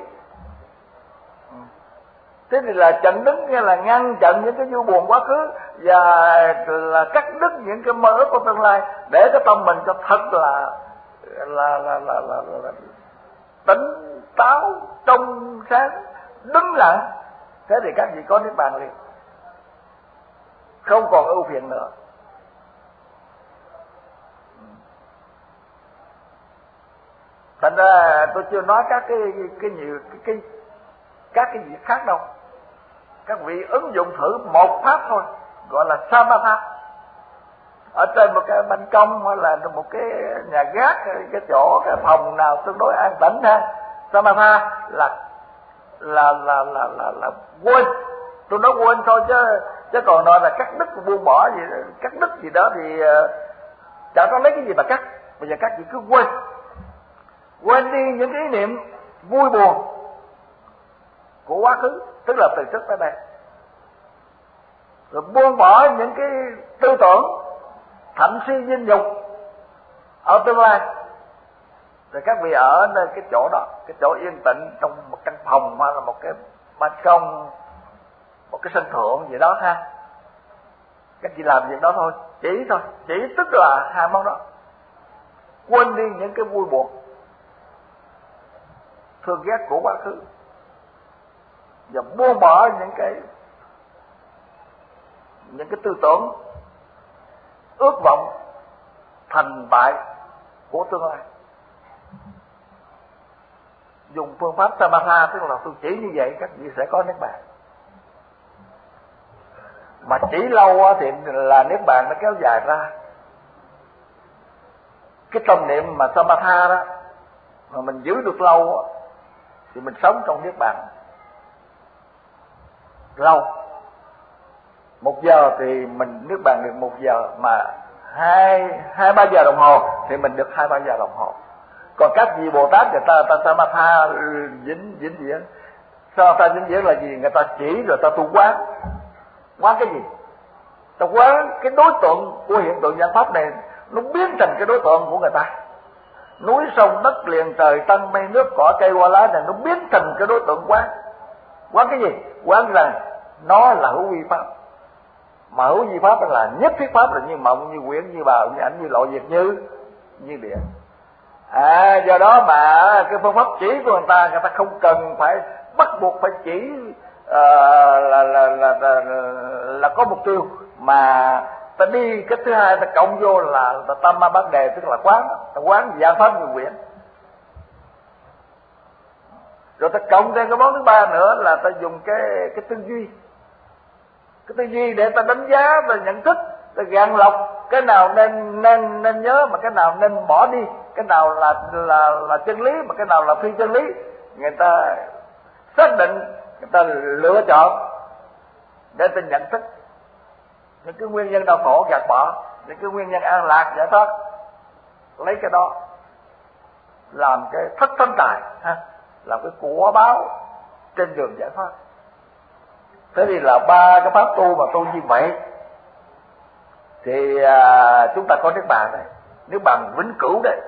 Thế thì là chặn đứng, nghĩa là ngăn chặn những cái vui buồn quá khứ và là cắt đứt những cái mơ ước của tương lai, để cái tâm mình cho thật là là là là, là, là, là tỉnh táo, trong sáng, đứng lặng. Thế thì các vị có niết bàn liền, không còn ưu phiền nữa. Thành ra tôi chưa nói các cái cái nhiều cái, cái các cái việc khác đâu. Các vị ứng dụng thử một pháp thôi, gọi là Samatha. Ở trên một cái ban công hay là một cái nhà gác, cái chỗ, cái phòng nào tương đối an tĩnh ha. Samatha là là là là là, là quên. Tôi nói quên thôi chứ chứ còn nói là cắt đứt, buông bỏ gì, cắt đứt gì đó thì uh, chẳng có lấy cái gì mà cắt. Bây giờ các vị cứ quên, quên đi những cái ý niệm vui buồn của quá khứ, tức là từ trước tới đây, rồi buông bỏ những cái tư tưởng thạnh si dinh dục ở tương lai. Rồi các vị ở nơi cái chỗ đó, cái chỗ yên tĩnh trong một căn phòng hay là một cái ban công, một cái sân thượng gì đó ha, các vị làm việc đó thôi, chỉ thôi, chỉ tức là hai món đó. Quên đi những cái vui buồn, thương ghét của quá khứ, và buông bỏ những cái những cái tư tưởng ước vọng thành bại của tương lai. Dùng phương pháp Samatha, tức là tôi chỉ như vậy các vị sẽ có niết bàn. Mà chỉ lâu thì là niết bàn nó kéo dài ra. Cái tâm niệm mà Samatha đó mà mình giữ được lâu thì mình sống trong niết bàn lâu. Một giờ thì mình niết bàn được một giờ, mà hai hai ba giờ đồng hồ thì mình được hai ba giờ đồng hồ. Còn các vị Bồ Tát người ta ta Samatha vĩnh vĩnh viễn. Samatha vĩnh viễn là gì? Người ta chỉ rồi ta tu quán. Quán cái gì? Ta quán cái đối tượng của hiện tượng nhân pháp này nó biến thành cái đối tượng của người ta. Núi sông đất liền trời tăng mây nước cỏ cây hoa lá này nó biến thành cái đối tượng quán. Quán cái gì? Quán rằng nó là hữu vi pháp. Mà hữu vi pháp là nhất thiết pháp, là như mộng, như quyển, như bào, như ảnh, như lộ, việc như như địa. À, do đó mà cái phương pháp chỉ của người ta, người ta không cần phải bắt buộc phải chỉ uh, là, là, là, là, là có mục tiêu, mà ta đi cái thứ hai ta cộng vô là ta tam ma bát đề, tức là quán, ta quán dạng pháp như quyển. Rồi ta cộng thêm cái món thứ ba nữa là ta dùng cái cái tư duy, cái tư duy để ta đánh giá và nhận thức, ta gạn lọc cái nào nên nên nên nhớ, mà cái nào nên bỏ đi, cái nào là là là chân lý, mà cái nào là phi chân lý. Người ta xác định, người ta lựa chọn để ta nhận thức những cái nguyên nhân đau khổ gạt bỏ, những cái nguyên nhân an lạc giải thoát, lấy cái đó làm cái thất thánh tài ha. làm cái của báo trên đường giải thoát. Thế thì là ba cái pháp tu mà tu như vậy thì à, chúng ta có niết bàn đây, niết bàn vĩnh cửu đấy.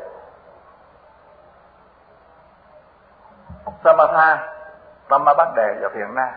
Samatha, Tamma Bát Đề và Thiền Na.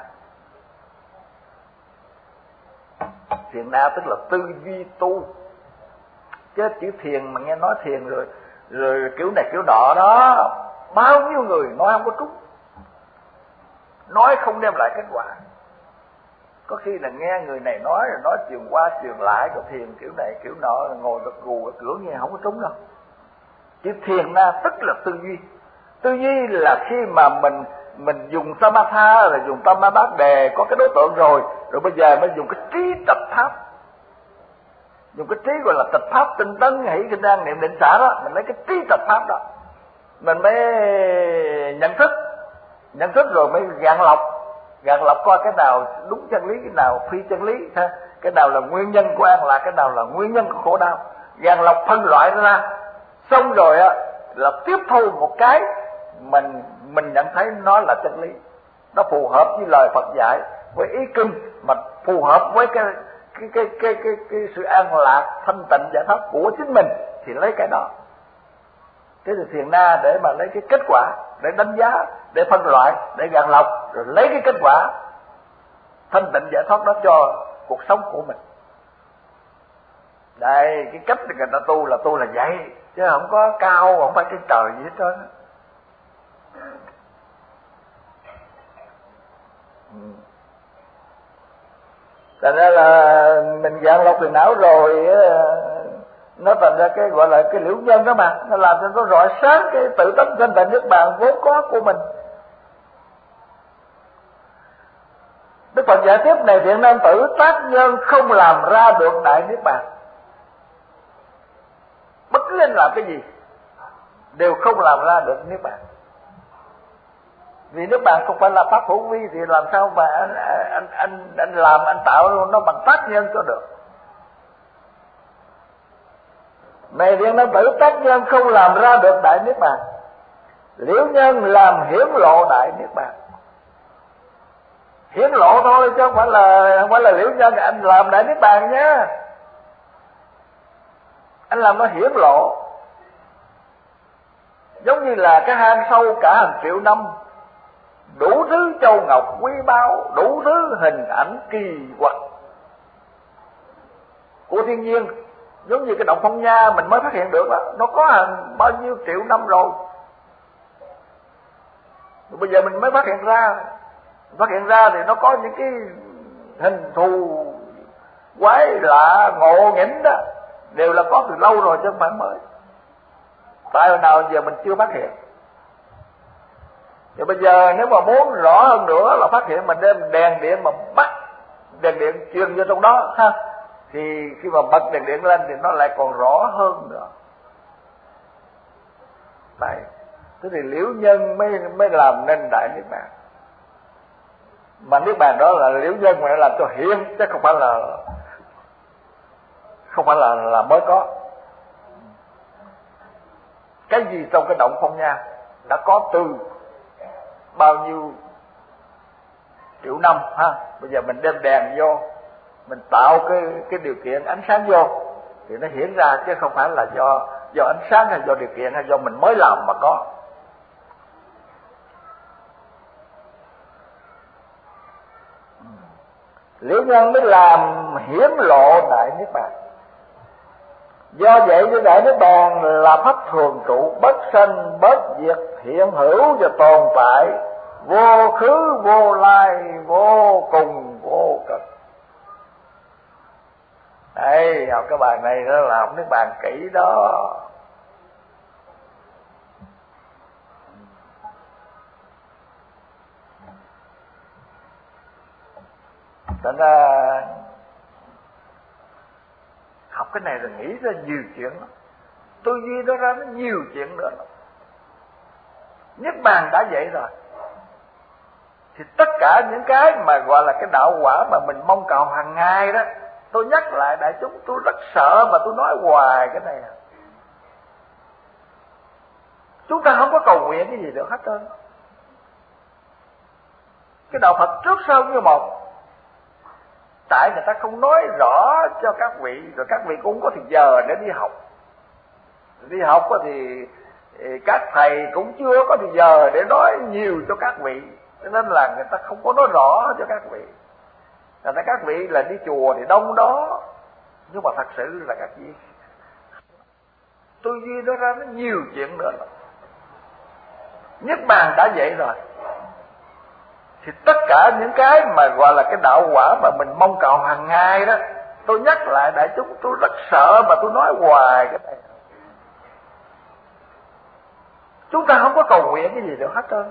Thiền Na tức là tư duy tu, chứ chữ thiền mà nghe nói thiền rồi rồi kiểu này kiểu nọ đó, bao nhiêu người nói không có trúng, nói không đem lại kết quả. Có khi là nghe người này nói rồi nói truyền qua truyền lại, rồi thiền kiểu này kiểu nọ, ngồi gật gù ở cửa nghe không có trúng đâu. Chữ thiền Na tức là tư duy. Tư duy là khi mà mình mình dùng Samatha rồi dùng Tamma Bát Đề có cái đối tượng rồi, rồi bây giờ mới dùng cái trí tập pháp, dùng cái trí gọi là tập pháp tinh tấn hỷ kinh đan niệm định xả đó, mình lấy cái trí tập pháp đó mình mới nhận thức, nhận thức rồi mới gạn lọc, gạn lọc coi cái nào đúng chân lý, cái nào phi chân lý, cái nào là nguyên nhân của an lạc, cái nào là nguyên nhân của khổ đau, gạn lọc phân loại ra, xong rồi á là tiếp thu một cái mình mình nhận thấy nó là chân lý, nó phù hợp với lời Phật dạy, với ý kinh, mà phù hợp với cái cái cái cái cái, cái sự an lạc thanh tịnh giải thoát của chính mình, thì lấy cái đó. Thế thì Thiền Na để mà lấy cái kết quả, để đánh giá, để phân loại, để gạn lọc, rồi lấy cái kết quả thanh tịnh giải thoát đó cho cuộc sống của mình. Đây, cái cách người ta tu là tu là vậy, chứ không có cao, không phải cái trời gì hết trơn. Thành ra là mình gạn lọc từ não rồi, nó thành ra cái gọi là cái liễu nhân đó mà, nó làm cho nó rọi sáng cái tự tánh thanh tịnh nước bạn vốn có của mình. Đức Phật giải tiếp này: thiện nam tử tác nhân không làm ra được đại niết bàn. Bất cứ anh làm cái gì đều không làm ra được niết bàn. Vì niết bàn không phải là pháp hữu vi, thì làm sao mà anh anh anh anh làm, anh tạo nó bằng tác nhân cho được. Này thiện nam tử, tác nhân không làm ra được đại niết bàn, liễu nhân làm hiển lộ đại niết bàn. Hiển lộ thôi chứ không phải là không phải là liễu nhân anh làm đại niết bàn nhá. Anh làm nó hiển lộ, giống như là cái hang sâu cả hàng triệu năm, đủ thứ châu ngọc quý báu, đủ thứ hình ảnh kỳ quặc của thiên nhiên, giống như cái động Phong Nha mình mới phát hiện được đó, nó có hàng bao nhiêu triệu năm rồi, bây giờ mình mới phát hiện ra. Phát hiện ra thì nó có những cái hình thù quái lạ ngộ nghĩnh đó, đều là có từ lâu rồi chứ không phải mới. Tại hồi nào giờ mình chưa phát hiện. Và bây giờ nếu mà muốn rõ hơn nữa là phát hiện, mình đem đèn điện mà bắt đèn điện truyền vô trong đó ha, thì khi mà bật đèn điện lên thì nó lại còn rõ hơn nữa. Đấy, thế thì liễu nhân mới mới làm nên đại niết bàn. Mà niết bàn đó là liễu nhân mà làm cho hiện, chứ không phải là không phải là là mới có. Cái gì trong cái động Phong Nha đã có từ bao nhiêu triệu năm ha, bây giờ mình đem đèn vô, mình tạo cái cái điều kiện ánh sáng vô thì nó hiển ra, chứ không phải là do do ánh sáng hay do điều kiện hay do mình mới làm mà có. Liễu nhân mới làm hiển lộ đại niết bàn. Do vậy cái đại niết bàn là pháp thường trụ, bất sanh bất diệt, hiện hữu và tồn tại, vô khứ vô lai, vô cùng vô cực. Đây, học cái bài này đó là học niết bàn kỹ đó. Thành ra học cái này rồi nghĩ ra nhiều chuyện lắm, tư duy nó ra nó nhiều chuyện nữa lắm. Niết bàn đã vậy rồi thì tất cả những cái mà gọi là cái đạo quả mà mình mong cầu hàng ngày đó, tôi nhắc lại đại chúng, tôi rất sợ mà tôi nói hoài cái này. Chúng ta không có cầu nguyện cái gì được hết trơn. Cái đạo Phật trước sau như một. Tại người ta không nói rõ cho các vị, rồi các vị cũng có thời giờ để đi học. Đi học thì các thầy cũng chưa có thời giờ để nói nhiều cho các vị, cho nên là người ta không có nói rõ cho các vị. Thành ra các vị là đi chùa thì đông đó, nhưng mà thật sự là các vị tư duy nó ra nó nhiều chuyện nữa. Niết bàn đã vậy rồi, thì tất cả những cái mà gọi là cái đạo quả mà mình mong cầu hàng ngày đó, tôi nhắc lại đại chúng, tôi rất sợ mà tôi nói hoài cái này. Chúng ta không có cầu nguyện cái gì được hết trơn.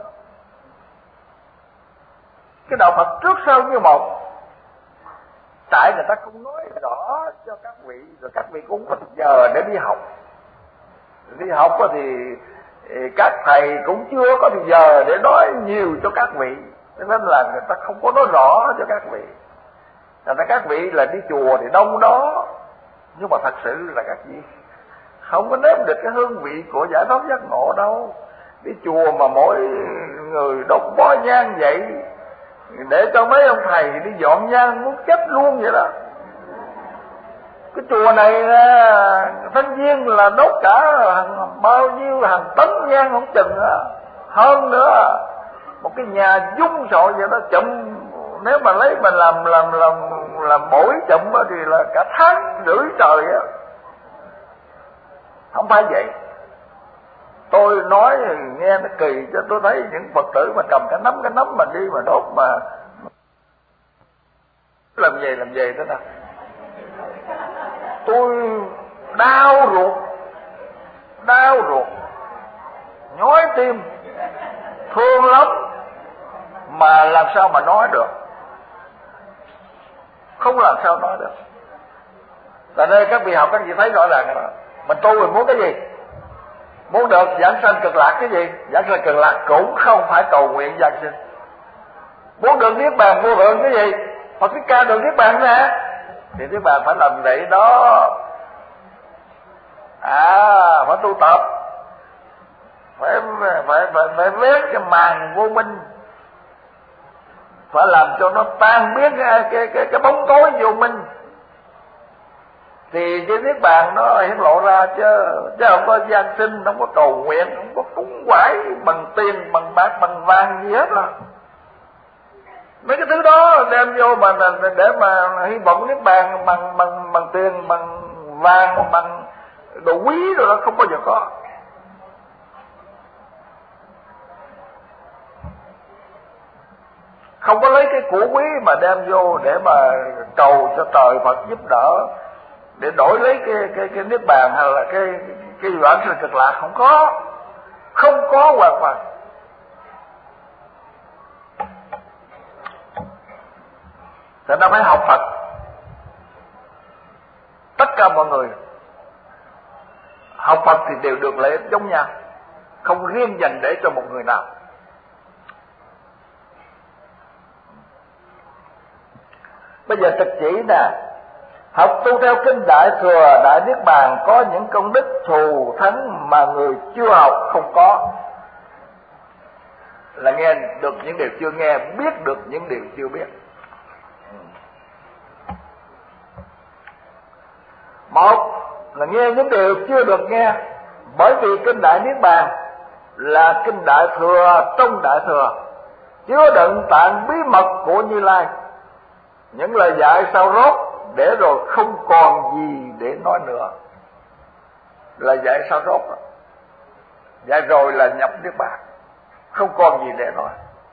Cái đạo Phật trước sau như một. Tại người ta không nói rõ cho các vị, rồi các vị cũng có giờ để đi học. Đi học thì các thầy cũng chưa có thời giờ để nói nhiều cho các vị, cho nên là người ta không có nói rõ cho các vị. Thành ra các vị là đi chùa thì đông đó, nhưng mà thật sự là các vị không có nếm được cái hương vị của giải thoát giác ngộ đâu. Đi chùa mà mỗi người đốt bó nhang vậy, để cho mấy ông thầy đi dọn nhang muốn chết luôn vậy đó. Cái chùa này thanh viên là đốt cả bao nhiêu hàng tấn nhang không chừng á, hơn nữa một cái nhà dung sội vậy đó, chụm nếu mà lấy mình làm làm làm làm bổi chụm thì là cả tháng rưỡi trời á. Không phải vậy. Tôi nói nghe nó kỳ, cho tôi thấy những Phật tử mà cầm cái nắm cái nắm mà đi mà đốt mà làm gì làm gì thế nào. Tôi đau ruột, đau ruột, nhói tim, thương lắm, mà làm sao mà nói được, không làm sao nói được. Tại đây các vị học các vị thấy rõ ràng rồi. Mình tu mình muốn cái gì? Muốn được giảng sanh cực lạc cái gì? Giảng sanh cực lạc cũng không phải cầu nguyện giảng sinh. Muốn được niết bàn vô lượng cái gì? Phật Thích Ca được niết bàn nè, thì niết bàn phải làm vậy đó. À, phải tu tập, phải phải phải phải vét cái màn vô minh, phải làm cho nó tan biến cái cái cái, cái bóng tối vô minh, thì cái niết bàn nó hiển lộ ra, chứ chứ không có gian sinh, không có cầu nguyện, không có cúng quải bằng tiền, bằng bạc, bằng vàng gì hết rồi. Mấy cái thứ đó đem vô mà để mà hy vọng niết bàn bằng bằng bằng tiền, bằng vàng, bằng đồ quý rồi đó, không bao giờ có. Không có lấy cái của quý mà đem vô để mà cầu cho trời Phật giúp đỡ, để đổi lấy cái cái cái niết bàn hay là cái cái vãng sanh cực lạc, không có, không có hoàn toàn. Thì nó phải học Phật, tất cả mọi người học Phật thì đều được lợi ích giống nhau, không riêng dành để cho một người nào. Bây giờ thực chỉ nè, học tu theo kinh Đại Thừa Đại Niết Bàn có những công đức thù thắng mà người chưa học không có. Là nghe được những điều chưa nghe, biết được những điều chưa biết. Một là nghe những điều chưa được nghe, bởi vì kinh Đại Niết Bàn là kinh Đại Thừa trong Đại Thừa, chứa đựng tạng bí mật của Như Lai, những lời dạy sau rốt, để rồi không còn gì để nói nữa. Lời dạy sau rốt đó, dạy rồi là nhập Niết Bàn, không còn gì để nói.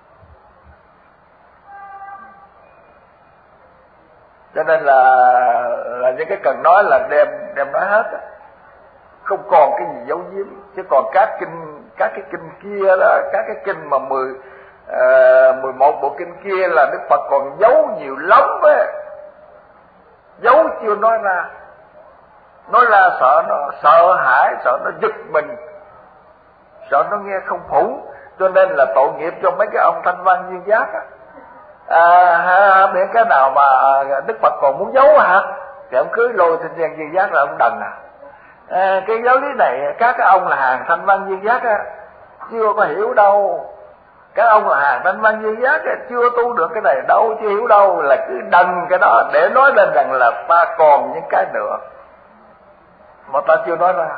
Cho nên là là những cái cần nói là đem đem nói hết, không còn cái gì giấu giếm. Chứ còn các kinh, các cái kinh kia đó, các cái kinh mà mười uh, mười một bộ kinh kia là Đức Phật còn giấu nhiều lắm ấy. Giấu chưa nói ra, nói ra sợ nó sợ hãi, sợ nó giật mình, sợ nó nghe không phủng. Cho nên là tội nghiệp cho mấy cái ông Thanh Văn Duyên Giác á. À, miễn cái nào mà Đức Phật còn muốn giấu hả, thì ông cứ lôi Thanh Văn Duyên Giác là ông đần à. À, cái giáo lý này các cái ông là hàng Thanh Văn Duyên Giác á chưa có hiểu đâu. Các ông là hàng thanh văn duyên giác chưa tu được cái này đâu, chưa hiểu đâu, là cứ đần cái đó để nói lên rằng là ta còn những cái nữa mà ta chưa nói ra.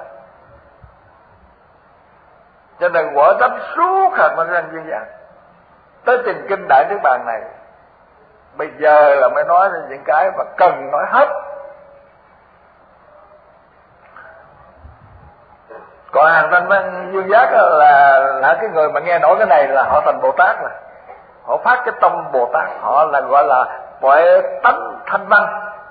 Cho nên quở đắp suốt hàng thanh văn duyên giác tới trình kinh Đại Niết Bàn này. Bây giờ là mới nói những cái mà cần nói hết. Còn hàng thanh văn duyên giác là là cái người mà nghe nổi cái này là họ thành Bồ Tát rồi. Họ phát cái tâm Bồ Tát, họ là gọi là tuệ tánh thanh văn.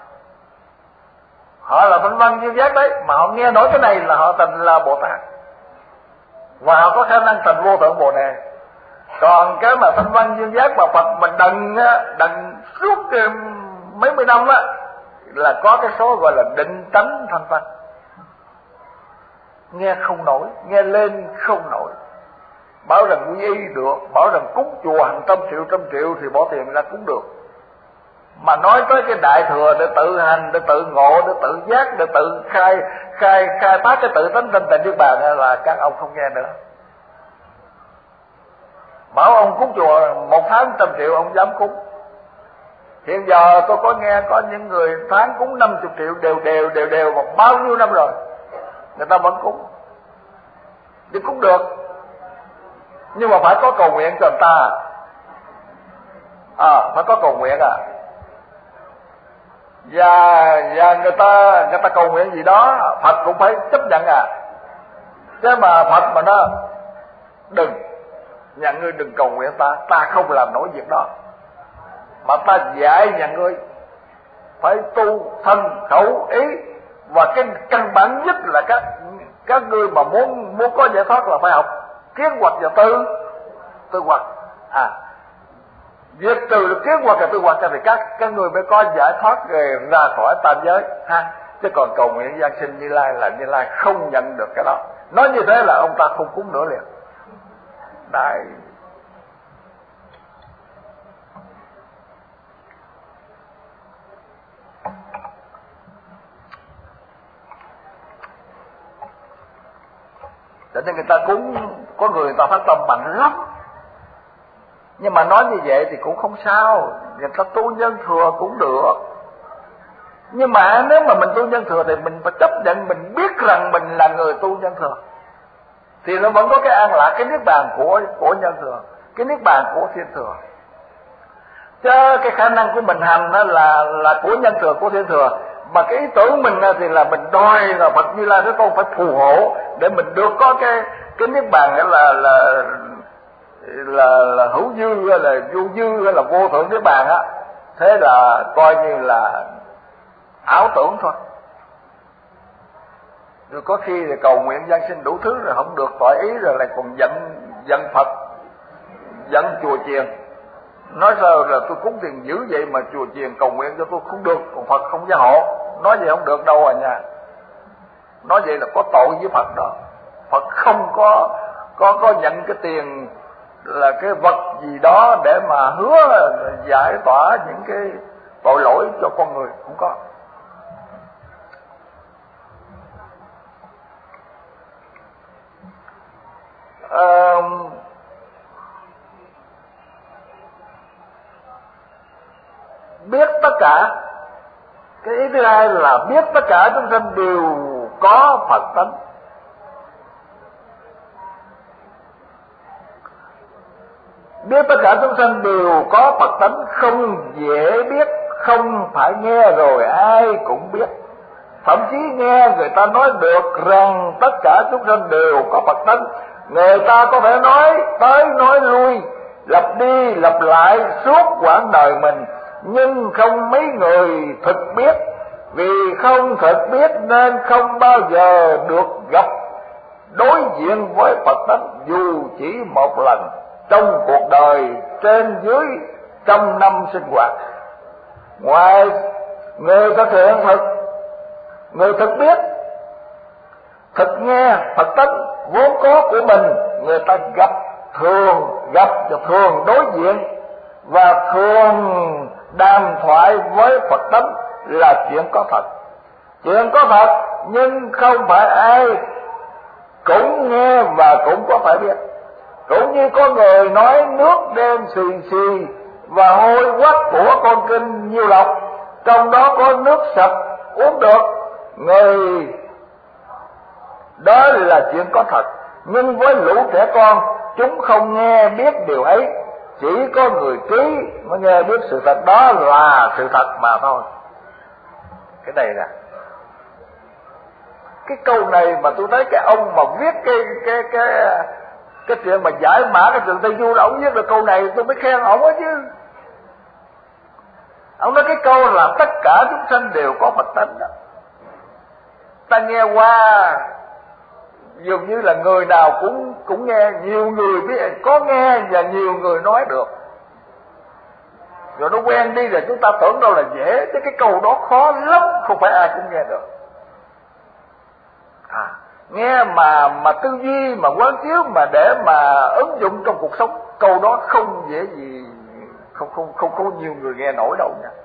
Họ là thanh văn duyên giác đấy, mà họ nghe nổi cái này là họ thành là Bồ Tát. Và họ có khả năng thành vô thượng Bồ Đề. Còn cái mà thanh văn duyên giác mà Phật mình đần đần suốt mấy mươi năm á, là có cái số gọi là định tánh thanh văn. Nghe không nổi, nghe lên không nổi. Bảo rằng quy y được, bảo rằng cúng chùa hàng trăm triệu trăm triệu thì bỏ tiền ra cúng được. Mà nói tới cái đại thừa để tự hành, để tự ngộ, để tự giác, để tự khai khai khai phát cái tự tánh thanh tịnh Niết Bàn là các ông không nghe nữa. Bảo ông cúng chùa một tháng trăm triệu ông dám cúng. Hiện giờ tôi có nghe có những người tháng cúng năm mươi triệu đều đều đều đều một bao nhiêu năm rồi, người ta vẫn cúng. Thì cúng được, nhưng mà phải có cầu nguyện cho người ta. À, phải có cầu nguyện à. Và và người ta người ta cầu nguyện gì đó, Phật cũng phải chấp nhận à. Thế mà Phật mà nó đừng, nhà ngươi đừng cầu nguyện ta, ta không làm nổi việc đó. Mà ta dạy nhà ngươi phải tu thân khẩu ý, và cái căn bản nhất là các các ngươi mà muốn muốn có giải thoát là phải học kiến hoặc và tư tư hoặc. À, việc trừ được kiến hoặc và tư hoặc thì các các ngươi mới có giải thoát về ra khỏi tam giới ha. Chứ còn cầu nguyện giáng sinh Như Lai là Như Lai không nhận được cái đó. Nói như thế là ông ta không cúng nữa liền. Đấy. Cho nên người ta cúng, có người người ta phát tâm mạnh lắm. Nhưng mà nói như vậy thì cũng không sao, người ta tu nhân thừa cũng được. Nhưng mà nếu mà mình tu nhân thừa thì mình phải chấp nhận, mình biết rằng mình là người tu nhân thừa, thì nó vẫn có cái an lạc, cái niết bàn của của nhân thừa, cái niết bàn của thiên thừa. Chứ cái khả năng của mình hành đó là là của nhân thừa, của thiên thừa, mà cái ý tưởng mình thì là mình đòi là Phật Như Lai Thế Tôn phải phù hộ để mình được có cái cái niết bàn là là là là, là hữu dư hay là vô dư hay là vô thượng niết bàn á. Thế là coi như là ảo tưởng thôi. Rồi có khi thì cầu nguyện giáng sinh đủ thứ rồi không được tỏi ý, rồi lại còn giận giận Phật, giận chùa chiền. Nói sao là tôi cúng tiền dữ vậy mà chùa chiền cầu nguyện cho tôi không được, còn Phật không gia hộ. Nói vậy không được đâu à nha. Nói vậy là có tội với Phật đó. Phật không có có có nhận cái tiền là cái vật gì đó để mà hứa giải tỏa những cái tội lỗi cho con người, không có. À, biết tất cả, cái ý thứ hai là biết tất cả chúng sanh đều có Phật tánh. Biết tất cả chúng sanh đều có Phật tánh không dễ biết, không phải nghe rồi ai cũng biết. Thậm chí nghe người ta nói được rằng tất cả chúng sanh đều có Phật tánh, người ta có thể nói tới nói lui, lặp đi lặp lại suốt quãng đời mình, nhưng không mấy người thực biết. Vì không thực biết nên không bao giờ được gặp đối diện với Phật tánh dù chỉ một lần trong cuộc đời trên dưới trăm năm sinh hoạt. Ngoài người thực hiện thực, người thực biết, thực nghe Phật tánh vốn có của mình, người ta gặp thường gặp và thường đối diện và thường đàm thoại với Phật tánh là chuyện có thật. Chuyện có thật nhưng không phải ai cũng nghe và cũng có thể biết. Cũng như có người nói nước đen xì xì và hôi quắc của con kinh Nhiêu Lộc, trong đó có nước sạch uống được. Người đó là chuyện có thật, nhưng với lũ trẻ con, chúng không nghe biết điều ấy. Chỉ có người trí mới nghe biết sự thật đó là sự thật mà thôi. Cái này nè, cái câu này mà tôi thấy cái ông mà viết cái cái cái cái chuyện mà giải mã cái trường Tây Du là ông viết được câu này, tôi mới khen ông ấy chứ. Ông nói cái câu là tất cả chúng sanh đều có Phật tánh đó. Ta nghe qua dường như là người nào cũng cũng nghe, nhiều người biết, có nghe và nhiều người nói được. Rồi nó quen đi rồi chúng ta tưởng đâu là dễ, chứ cái câu đó khó lắm, không phải ai cũng nghe được. À, nghe mà mà tư duy, mà quán chiếu, mà để mà ứng dụng trong cuộc sống, câu đó không dễ gì, không không không có nhiều người nghe nổi đâu nha.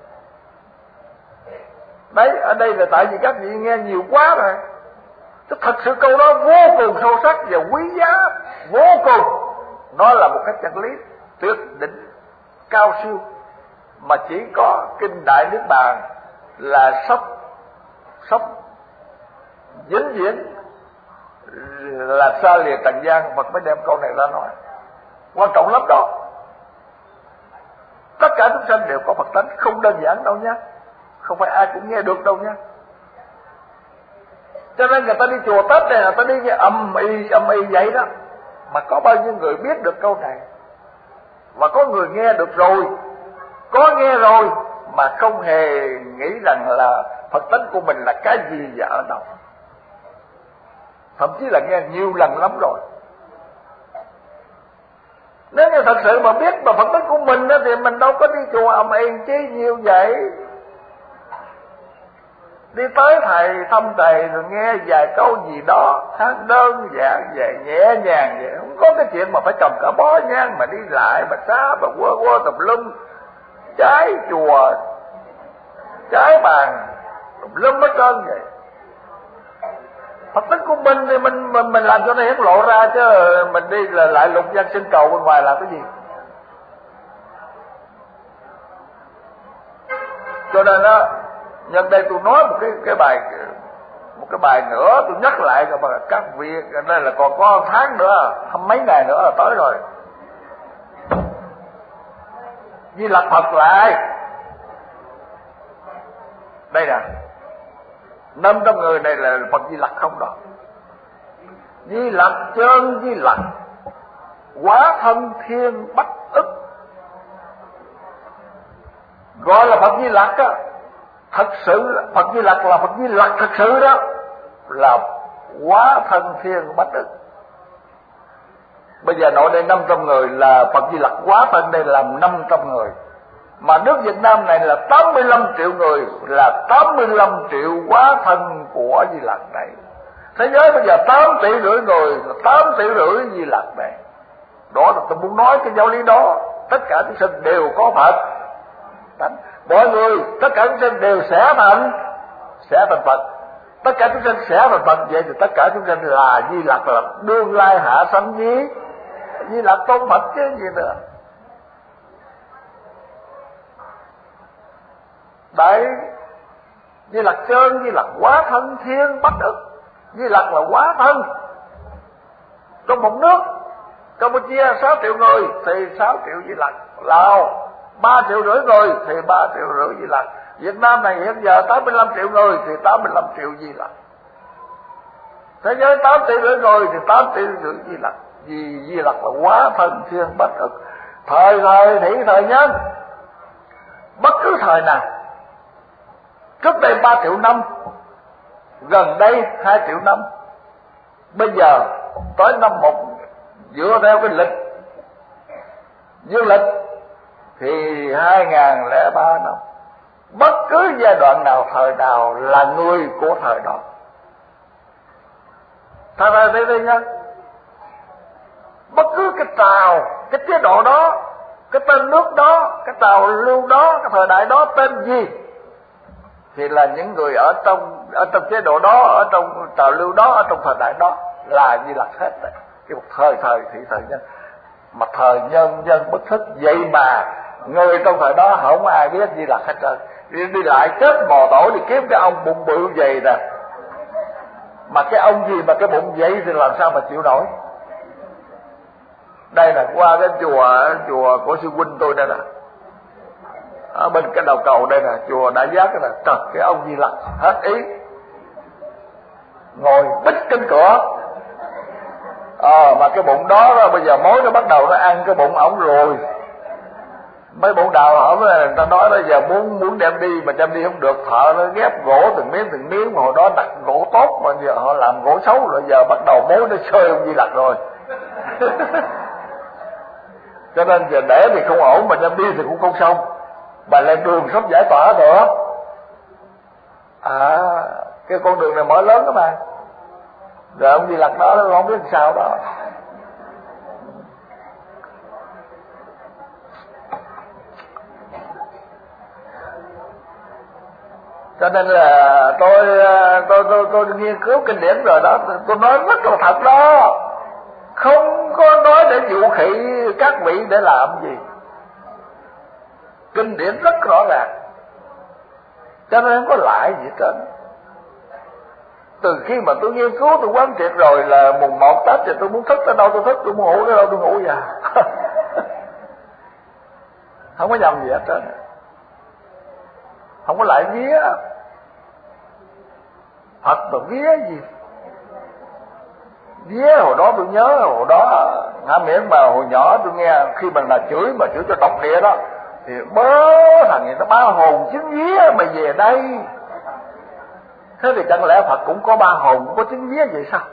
Đấy, ở đây là tại vì các vị nghe nhiều quá rồi. Thật sự câu đó vô cùng sâu sắc và quý giá vô cùng. Nó là một cái chân lý tuyệt đỉnh, cao siêu, mà chỉ có kinh Đại Niết Bàn là sốc sốc vĩnh viễn, là xa lìa trần gian, Phật mới đem câu này ra nói. Quan trọng lắm đó. Tất cả chúng sanh đều có Phật tánh, không đơn giản đâu nha, không phải ai cũng nghe được đâu nha. Cho nên người ta đi chùa Tết này, người ta đi nghe âm y âm y vậy đó, mà có bao nhiêu người biết được câu này. Và có người nghe được rồi, có nghe rồi mà không hề nghĩ rằng là Phật tánh của mình là cái gì và ở đâu. Thậm chí là nghe nhiều lần lắm rồi. Nếu như thật sự mà biết mà Phật tánh của mình đó, thì mình đâu có đi chùa ầm ĩ chứ nhiều vậy. Đi tới thầy thăm thầy rồi nghe vài câu gì đó, hát đơn giản vậy, nhẹ nhàng vậy, không có cái chuyện mà phải trồng cả bó nhang mà đi lại mà xá mà quơ quơ tùm lum, trái chùa trái bàn tùm lum hết trơn vậy. Phật tính của mình thì mình mình mình làm cho nó hiển lộ ra, chứ mình đi là lại lục văn sinh cầu bên ngoài là cái gì. Cho nên á, nhân đây tôi nói một cái cái bài một cái bài nữa, tôi nhắc lại cho mà các vị, đây là còn có một tháng nữa, mấy ngày nữa là tới rồi. Di Lặc Phật lại đây nè, năm trăm người này là Phật Di Lặc không đó. Di Lặc chân Di Lặc, hóa thân thiên bách ức. Gọi là Phật Di Lặc á, thật sự Phật Di Lặc là Phật Di Lặc thật sự đó, là hóa thân thiên bách ức. Bây giờ nội đây năm trăm người là Phật Di Lặc hóa thân đây là năm trăm người. Mà nước Việt Nam này là tám mươi lăm triệu người, là tám mươi lăm triệu hóa thân của Di Lặc này. Thế giới bây giờ tám tỷ rưỡi người, tám tỷ rưỡi Di Lặc này. Đó là tôi muốn nói cái giáo lý đó. Tất cả chúng sinh đều có Phật. Mọi người, tất cả chúng sinh đều sẽ thành sẽ thành Phật. Tất cả chúng sinh sẽ thành Phật. Vậy thì tất cả chúng sinh là Di Lặc, là đương lai hạ sanh Di Di Lặc tôn Phật chứ gì nữa. Đấy, Di Lặc chân, Di Lặc hóa thân thiên bách ức. Di Lặc là hóa thân. Trong một nước Campuchia sáu triệu người thì sáu triệu Di Lặc, Lào ba triệu rưỡi người thì ba triệu rưỡi Di Lặc, Việt Nam này hiện giờ tám mươi lăm triệu người thì tám mươi lăm triệu Di Lặc. Thế giới tám tỷ rưỡi người thì tám tỷ rưỡi Di Lặc. Vì Di Lặc là hóa thân thiên bách ức, thời thời thủy thời nhân, bất cứ thời nào. Trước đây ba triệu năm, gần đây hai triệu năm, bây giờ tới năm một, dựa theo cái lịch dương lịch thì hai ngàn lẻ ba năm. Bất cứ giai đoạn nào, thời nào là người của thời đó. Thật ra thế đây nha, bất cứ cái trào, cái chế độ đó, cái tên nước đó, cái trào lưu đó, cái thời đại đó tên gì thì là những người ở trong ở trong chế độ đó, ở trong trào lưu đó, ở trong thời đại đó là Di Lặc hết đấy. Cái một thời thời thị thời nhân. Mà thời nhân dân bất thức, vậy mà người trong thời đó không ai biết Di Lặc hết trơn. Đi, đi lại chết mò tổ đi kiếm cái ông bụng bự vậy nè, mà cái ông gì mà cái bụng vậy thì làm sao mà chịu nổi. Đây là qua cái chùa chùa của sư huynh tôi đây nè, ở bên cái đầu cầu đây nè, chùa Đại Giác đây nè, trời, cái ông Di Lặc hết ý, ngồi bít trên cửa. Ờ mà cái bụng đó, đó bây giờ mối nó bắt đầu nó ăn cái bụng ổng rồi. Mấy bụng đào ổng người ta nói bây giờ muốn muốn đem đi mà đem đi không được, thợ nó ghép gỗ từng miếng từng miếng, mà hồi đó đặt gỗ tốt mà giờ họ làm gỗ xấu rồi, giờ bắt đầu mối nó chơi ông Di Lặc rồi. Cho nên giờ để thì không ổn, mà đem đi thì cũng không xong, mà lên đường sắp giải tỏa nữa. À cái con đường này mở lớn đó mà, rồi ông Di Lặc đó nó không biết làm sao đó. Cho nên là tôi tôi tôi tôi nghiên cứu kinh điển rồi đó, tôi nói rất là thật đó, không có nói để dụ khỉ các vị để làm gì. Kinh điển rất rõ ràng, cho nên không có lại gì hết trơn. Từ khi mà tôi nghiên cứu, tôi quán triệt rồi là mùng một Tết thì tôi muốn thức tới đâu tôi thức, tôi muốn ngủ tới đâu tôi ngủ vậy. Không có nhầm gì hết trơn, không có lại vía. Phật mà vía gì? Vía hồi đó tôi nhớ, hồi đó hả miễn mà hồi nhỏ tôi nghe khi mình là chửi mà chửi cho độc địa đó, thì bớ thằng gì nó ba hồn chính vía mày về đây. Thế thì chẳng lẽ Phật cũng có ba hồn, cũng có chính vía vậy sao?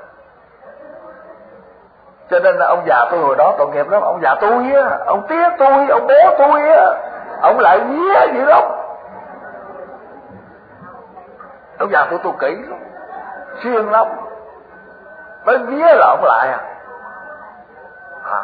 Cho nên là ông già tôi hồi đó tội nghiệp lắm. Ông già tôi á, ông tía tôi, ông bố tôi á, ông lại vía dữ lắm. Ông già tôi tôi kỹ lắm, siêng lắm, tới vía là ông lại à. à.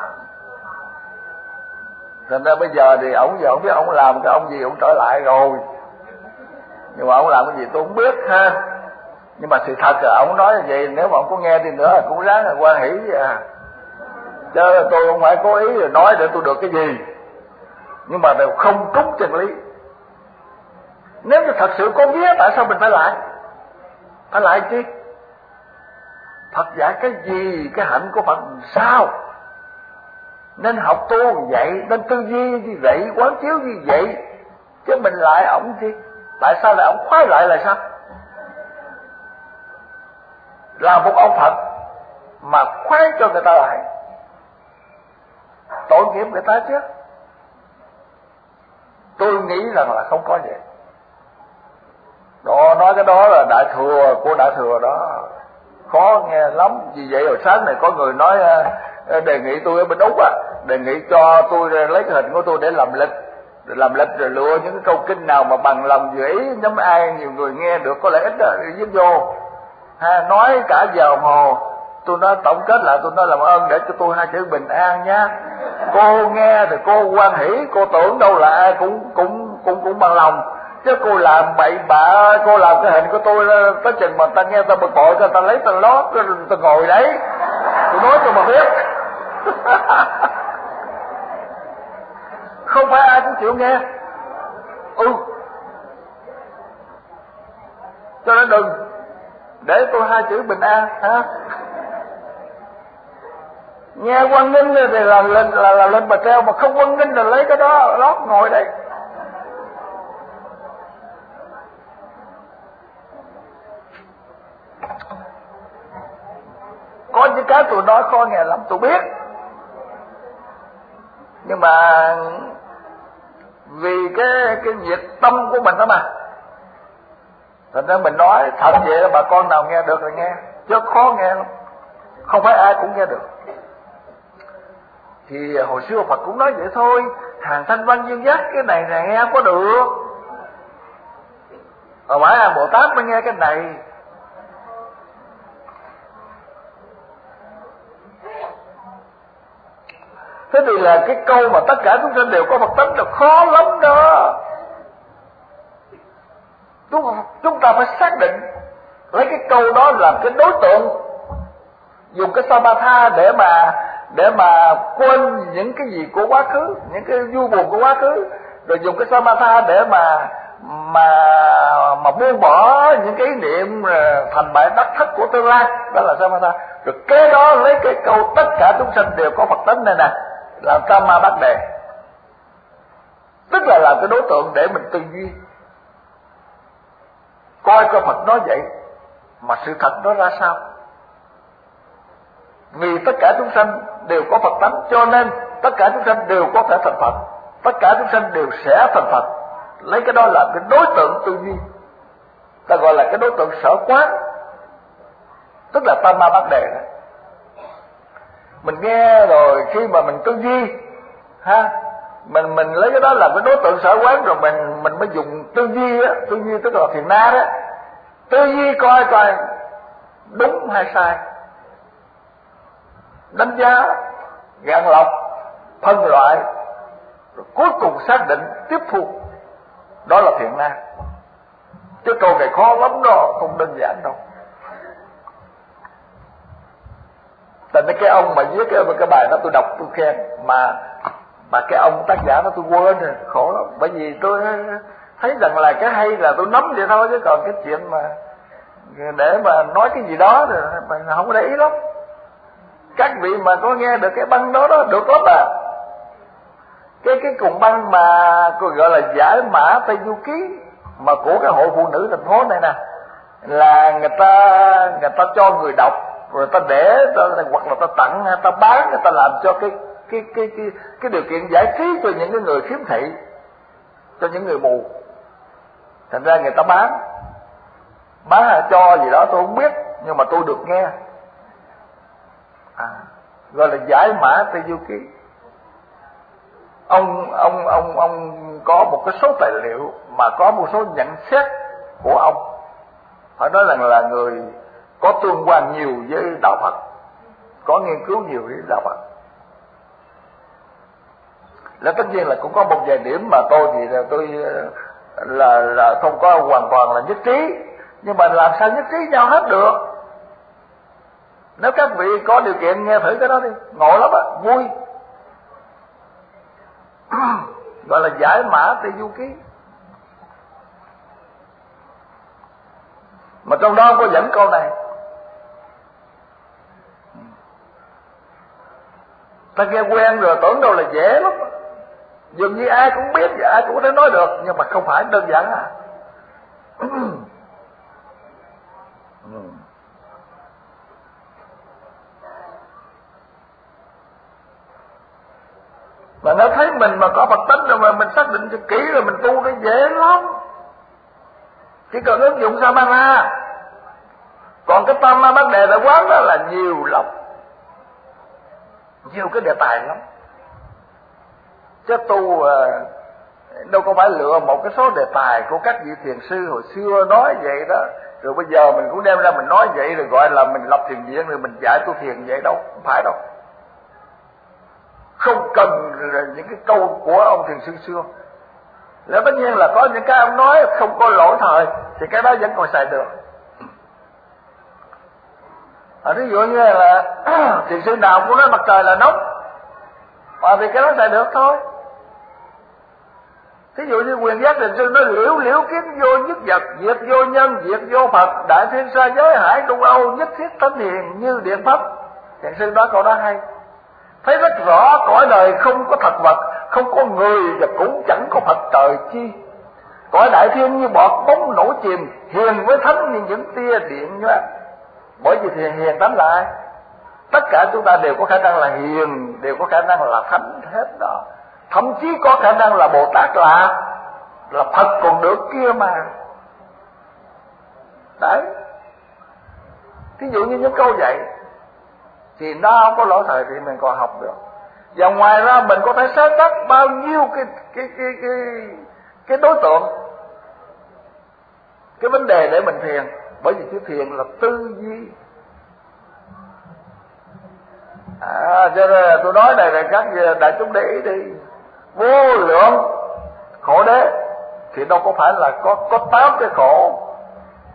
Thành ra bây giờ thì ông giờ không biết ông làm cái ông gì, ông trở lại rồi, nhưng mà ông làm cái gì tôi không biết ha. Nhưng mà sự thật là ông nói như vậy, nếu mà ông có nghe đi nữa là cũng ráng là quan hỷ vậy à. Chứ tôi không phải cố ý rồi nói để tôi được cái gì, nhưng mà đều không trúng chân lý. Nếu như thật sự có vía, tại sao mình phải lại? Phải lại chi? Phật dạy cái gì, cái hạnh của Phật sao? Nên học tu như vậy, nên tư duy như vậy, quán chiếu như vậy. Chứ mình lại ổng chi? Tại sao lại ổng khoái lại là sao? Là một ông Phật mà khoái cho người ta lại, tội nghiệp người ta chứ. Tôi nghĩ rằng là không có vậy. Đó, nói cái đó là đại thừa của đại thừa đó, khó nghe lắm. Vì vậy hồi sáng này có người nói đề nghị tôi ở bên Úc á, đề nghị cho tôi lấy cái hình của tôi để làm lịch, để làm lịch rồi lựa những cái câu kinh nào mà bằng lòng vừa ý, nhóm ai nhiều người nghe được có lợi ích đó viết vô. Ha, nói cả giờ đồng hồ, tôi nói tổng kết lại, tôi nói làm ơn để cho tôi hai chữ bình an nhá. Cô nghe thì cô hoan hỷ, cô tưởng đâu là ai cũng cũng cũng cũng bằng lòng. Chứ cô làm bậy bạ, cô làm cái hình của tôi tới chừng mà ta nghe ta bực bội, ta, ta lấy ta lót, ta ngồi đấy, tôi nói cho mà biết. Không phải ai cũng chịu nghe. Ừ, cho nên đừng để tôi hai chữ bình an ha. Nghe Quang Ninh thì là lên là, là lên bà treo, mà không Quang Ninh là lấy cái đó lót ngồi đây. Có những cái tôi nói khó nghe lắm, tôi biết, nhưng mà vì cái cái nhiệt tâm của mình đó mà, thành ra mình nói thật vậy, bà con nào nghe được là nghe, chứ khó nghe lắm, không phải ai cũng nghe được. Thì hồi xưa Phật cũng nói vậy thôi, hàng thanh văn duyên giác cái này này nghe có được, mà phải là Bồ Tát mới nghe cái này. Thế thì là cái câu mà tất cả chúng sinh đều có Phật tánh là khó lắm đó. Chúng ta phải xác định lấy cái câu đó làm cái đối tượng, dùng cái Samatha để mà để mà quên những cái gì của quá khứ, những cái vui buồn của quá khứ, rồi dùng cái samatha để mà mà mà buông bỏ những cái ý niệm thành bại đắc thất của tương lai, đó là samatha. Rồi kế đó lấy cái câu tất cả chúng sanh đều có Phật tánh này nè, làm Kama Bát Đề, tức là làm cái đối tượng để mình tư duy coi coi Phật nói vậy mà sự thật nó ra sao. Vì tất cả chúng sanh đều có Phật tánh, cho nên tất cả chúng sanh đều có thể thành Phật, tất cả chúng sanh đều sẽ thành Phật. Lấy cái đó làm cái đối tượng tư duy, ta gọi là cái đối tượng sở quán, tức là Tam Ma Bát Đề đó. Mình nghe rồi khi mà mình tư duy ha, mình mình lấy cái đó làm cái đối tượng sở quán, rồi mình mình mới dùng tư duy á, tư duy tức là thiền na đó, tư duy coi coi đúng hay sai, đánh giá, gạn lọc, phân loại, rồi cuối cùng xác định tiếp thu, đó là thiền na. Chứ câu này khó lắm đó, không đơn giản đâu. Tại cái ông mà viết cái, cái bài đó tôi đọc tôi khen, mà mà cái ông tác giả đó tôi quên rồi, khổ lắm. Bởi vì tôi thấy rằng là cái hay là tôi nắm vậy thôi, chứ còn cái chuyện mà để mà nói cái gì đó thì mình không có để ý lắm. Các vị mà có nghe được cái băng đó đó được lắm à. Cái cái cùng băng mà gọi là giải mã Tây Du Ký mà của cái hội phụ nữ thành phố này nè, là người ta người ta cho người đọc, rồi ta để ta, hoặc là ta tặng, ta bán, người ta làm cho cái cái cái cái cái điều kiện giải trí cho những cái người khiếm thị, cho những người mù. Thành ra người ta bán bán hay cho gì đó tôi không biết, nhưng mà tôi được nghe à, gọi là giải mã Tây Du Ký. Ông ông ông ông có một cái số tài liệu mà có một số nhận xét của ông, phải nói rằng là người có tương quan nhiều với đạo Phật, có nghiên cứu nhiều với đạo Phật. Là tất nhiên là cũng có một vài điểm mà tôi thì là tôi là là không có hoàn toàn là nhất trí, nhưng mà làm sao nhất trí nhau hết được. Nếu các vị có điều kiện nghe thử cái đó đi, ngộ lắm á, vui. Gọi là giải mã Tây Du Ký. Mà trong đó có dẫn câu này. Ta nghe quen rồi tưởng đâu là dễ lắm, dường như ai cũng biết và ai cũng có thể nói được, nhưng mà không phải đơn giản à. Mà nó thấy mình mà có Phật tánh rồi mà mình xác định cho kỹ rồi mình tu nó dễ lắm, chỉ cần ứng dụng Samatha. Còn cái Tam Ma Bát Đề đã quán đó là nhiều lắm, nhiều cái đề tài lắm. Chứ tu đâu có phải lựa một cái số đề tài của các vị thiền sư hồi xưa nói vậy đó, rồi bây giờ mình cũng đem ra mình nói vậy, rồi gọi là mình lập thiền viện, rồi mình dạy tu thiền vậy đâu, không phải đâu. Không cần những cái câu của ông thiền sư xưa.แล้วtất nhiên là có những cái ông nói không có lỗi thời thì cái đó vẫn còn xài được. À, ví dụ như là thiền sư nào cũng nói mặt trời là nóng, mà vì cái đó xài được thôi. Thí dụ như Quyền Giác thiền sư nói liễu liễu kiến vô nhất vật, diệt vô nhân, diệt vô Phật, đại thiên sa giới hải trung âu, nhất thiết thánh hiền như điện pháp. Thiền sư nói câu đó hay, thấy rất rõ cõi đời không có thật vật, không có người và cũng chẳng có Phật trời chi. Cõi đại thiên như bọt bóng nổi chìm, hiền với thánh như những tia điện nhá. Bởi vì thì hiền tánh là ai? Tất cả chúng ta đều có khả năng là hiền, đều có khả năng là thánh hết đó. Thậm chí có khả năng là Bồ Tát là là Phật còn được kia mà. Đấy. Thí dụ như những câu vậy thì nó không có lỗi thời thì mình còn học được. Và ngoài ra mình có thể sáng tác bao nhiêu cái cái cái cái cái đối tượng, cái vấn đề để mình thiền. Bởi vì chữ thiền là tư duy. À, cho nên là tôi nói này là các đại chúng để ý đi. Vô lượng khổ đế thì đâu có phải là có có tám cái khổ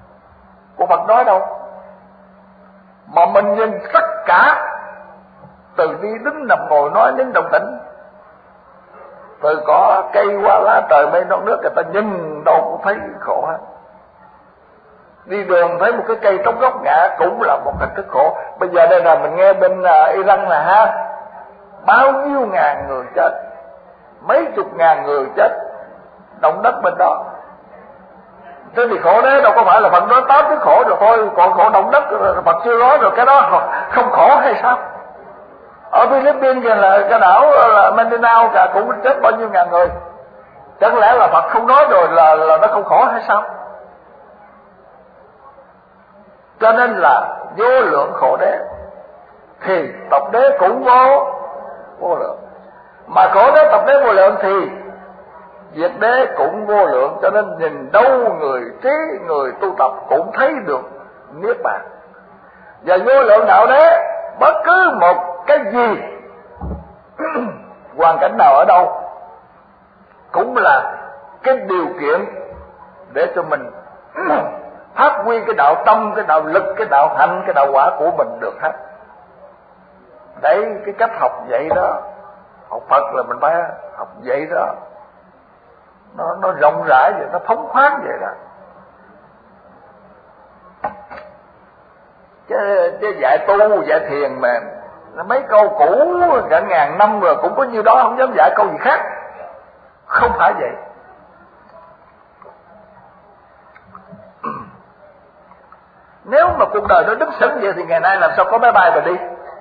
của Phật nói đâu, mà mình nhìn tất cả từ đi đứng nằm ngồi nói đến động tĩnh, từ có cây qua lá trời mây non nước, người ta nhìn đâu cũng thấy khổ hết. Đi đường thấy một cái cây trống gốc ngã cũng là một cách thức khổ. Bây giờ đây là mình nghe bên uh, Iran là ha, bao nhiêu ngàn người chết, mấy chục ngàn người chết động đất bên đó. Thế thì khổ đấy đâu có phải là Phật nói tám cái khổ rồi thôi, còn khổ động đất Phật chưa nói rồi, cái đó không khổ hay sao? Ở Philippines kìa là cái đảo là Mindanao cả cũng chết bao nhiêu ngàn người, chẳng lẽ là Phật không nói rồi là là nó không khổ hay sao? Cho nên là vô lượng khổ đế thì tập đế cũng vô vô lượng, mà khổ đế tập đế vô lượng thì diệt đế cũng vô lượng. Cho nên nhìn đâu người trí người tu tập cũng thấy được niết bàn. Và vô lượng đạo đế bất cứ một cái gì hoàn cảnh nào ở đâu cũng là cái điều kiện để cho mình phát huy cái đạo tâm, cái đạo lực, cái đạo hạnh, cái đạo quả của mình được hết. Đấy, cái cách học vậy đó, học Phật là mình phải học vậy đó, nó nó rộng rãi vậy, nó phóng khoáng vậy đó. Chứ, chứ dạy tu dạy thiền mà mấy câu cũ cả ngàn năm rồi cũng có nhiêu đó, không dám dạy câu gì khác. Không phải vậy. Nếu mà cuộc đời nó đứng sững vậy thì ngày nay làm sao có máy bay mà đi.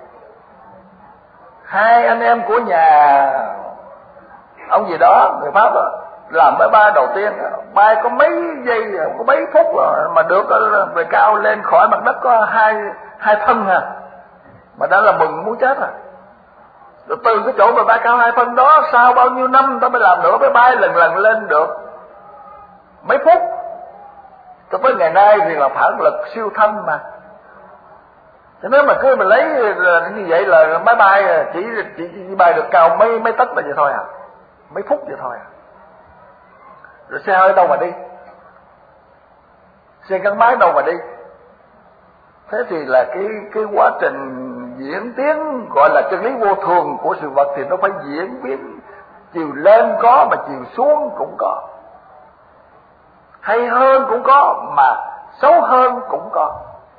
Hai anh em của nhà ông gì đó, người Pháp đó, làm máy bay đầu tiên, bay có mấy giây, có mấy phút rồi mà được về cao lên khỏi mặt đất có hai hai phân à, mà đã là mừng muốn chết à. Rồi từ cái chỗ mà bay cao hai phân đó, sau bao nhiêu năm ta mới làm nữa, mới bay lần lần lên được mấy phút. Cho tới ngày nay thì là phản lực siêu thanh mà. Cho nếu mà cứ mình lấy như vậy là máy bay chỉ chỉ, chỉ bay được cao mấy mấy tấc là vậy thôi à, mấy phút vậy thôi à. Rồi xe hơi đâu mà đi, xe gắn máy đâu mà đi. Thế thì là cái cái quá trình diễn tiến gọi là chân lý vô thường của sự vật thì nó phải diễn biến, chiều lên có mà chiều xuống cũng có, hay hơn cũng có mà xấu hơn cũng có.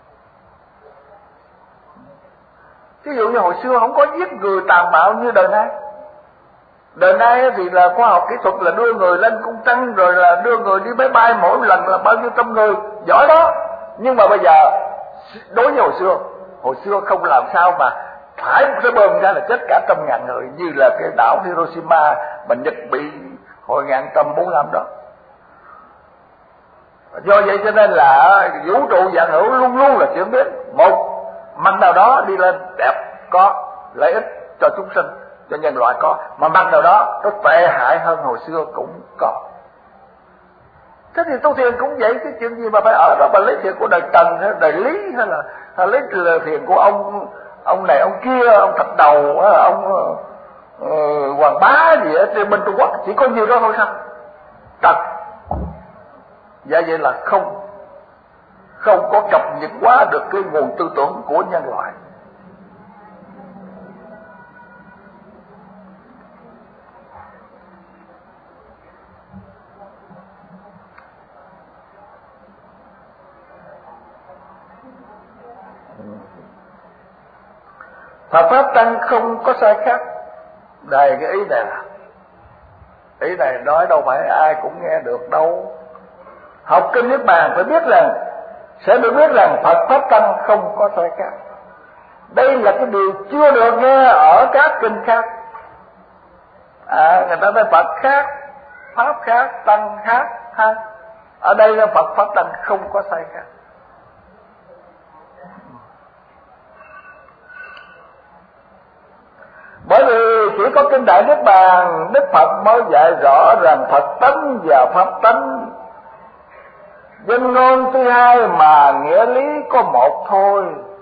Ví dụ như hồi xưa không có giết người tàn bạo như đời nay. Đời nay thì là khoa học kỹ thuật là đưa người lên cung trăng, rồi là đưa người đi máy bay mỗi lần là bao nhiêu trăm người, giỏi đó. Nhưng mà bây giờ đối với hồi xưa, hồi xưa không làm sao mà thải một cái bom ra là chết cả trăm ngàn người, như là cái đảo Hiroshima mà Nhật bị hồi một nghìn chín trăm bốn mươi lăm đó. Do vậy cho nên là vũ trụ vạn hữu luôn luôn là chuyển biến, một mặt nào đó đi lên đẹp có lợi ích cho chúng sinh, cho nhân loại có, mà mặt nào đó nó tệ hại hơn hồi xưa cũng có. Thế thì tu thiền cũng vậy, cái chuyện gì mà phải ở đó mà lấy thiền của đời Trần hay đời Lý, hay là, hay lấy thiền của ông ông này ông kia, ông Thạch Đầu, ông uh, Hoàng Bá gì ở trên bên Trung Quốc, chỉ có nhiêu đó thôi sao? Trật. Dạ vậy là không không có cập nhật quá được cái nguồn tư tưởng của nhân loại. Phật pháp tăng không có sai khác. Đây cái ý này là ý này nói đâu phải ai cũng nghe được đâu. Học kinh Niết Bàn phải biết rằng, sẽ được biết rằng Phật pháp tăng không có sai khác. Đây là cái điều chưa được nghe ở các kinh khác. À, người ta nói Phật khác, pháp khác, tăng khác ha. Ở đây là Phật pháp tăng không có sai khác. Bởi vì chỉ có kinh Đại Niết Bàn, Đức Phật mới dạy rõ rằng Phật tánh và pháp tánh danh ngôn thứ hai mà nghĩa lý có một thôi.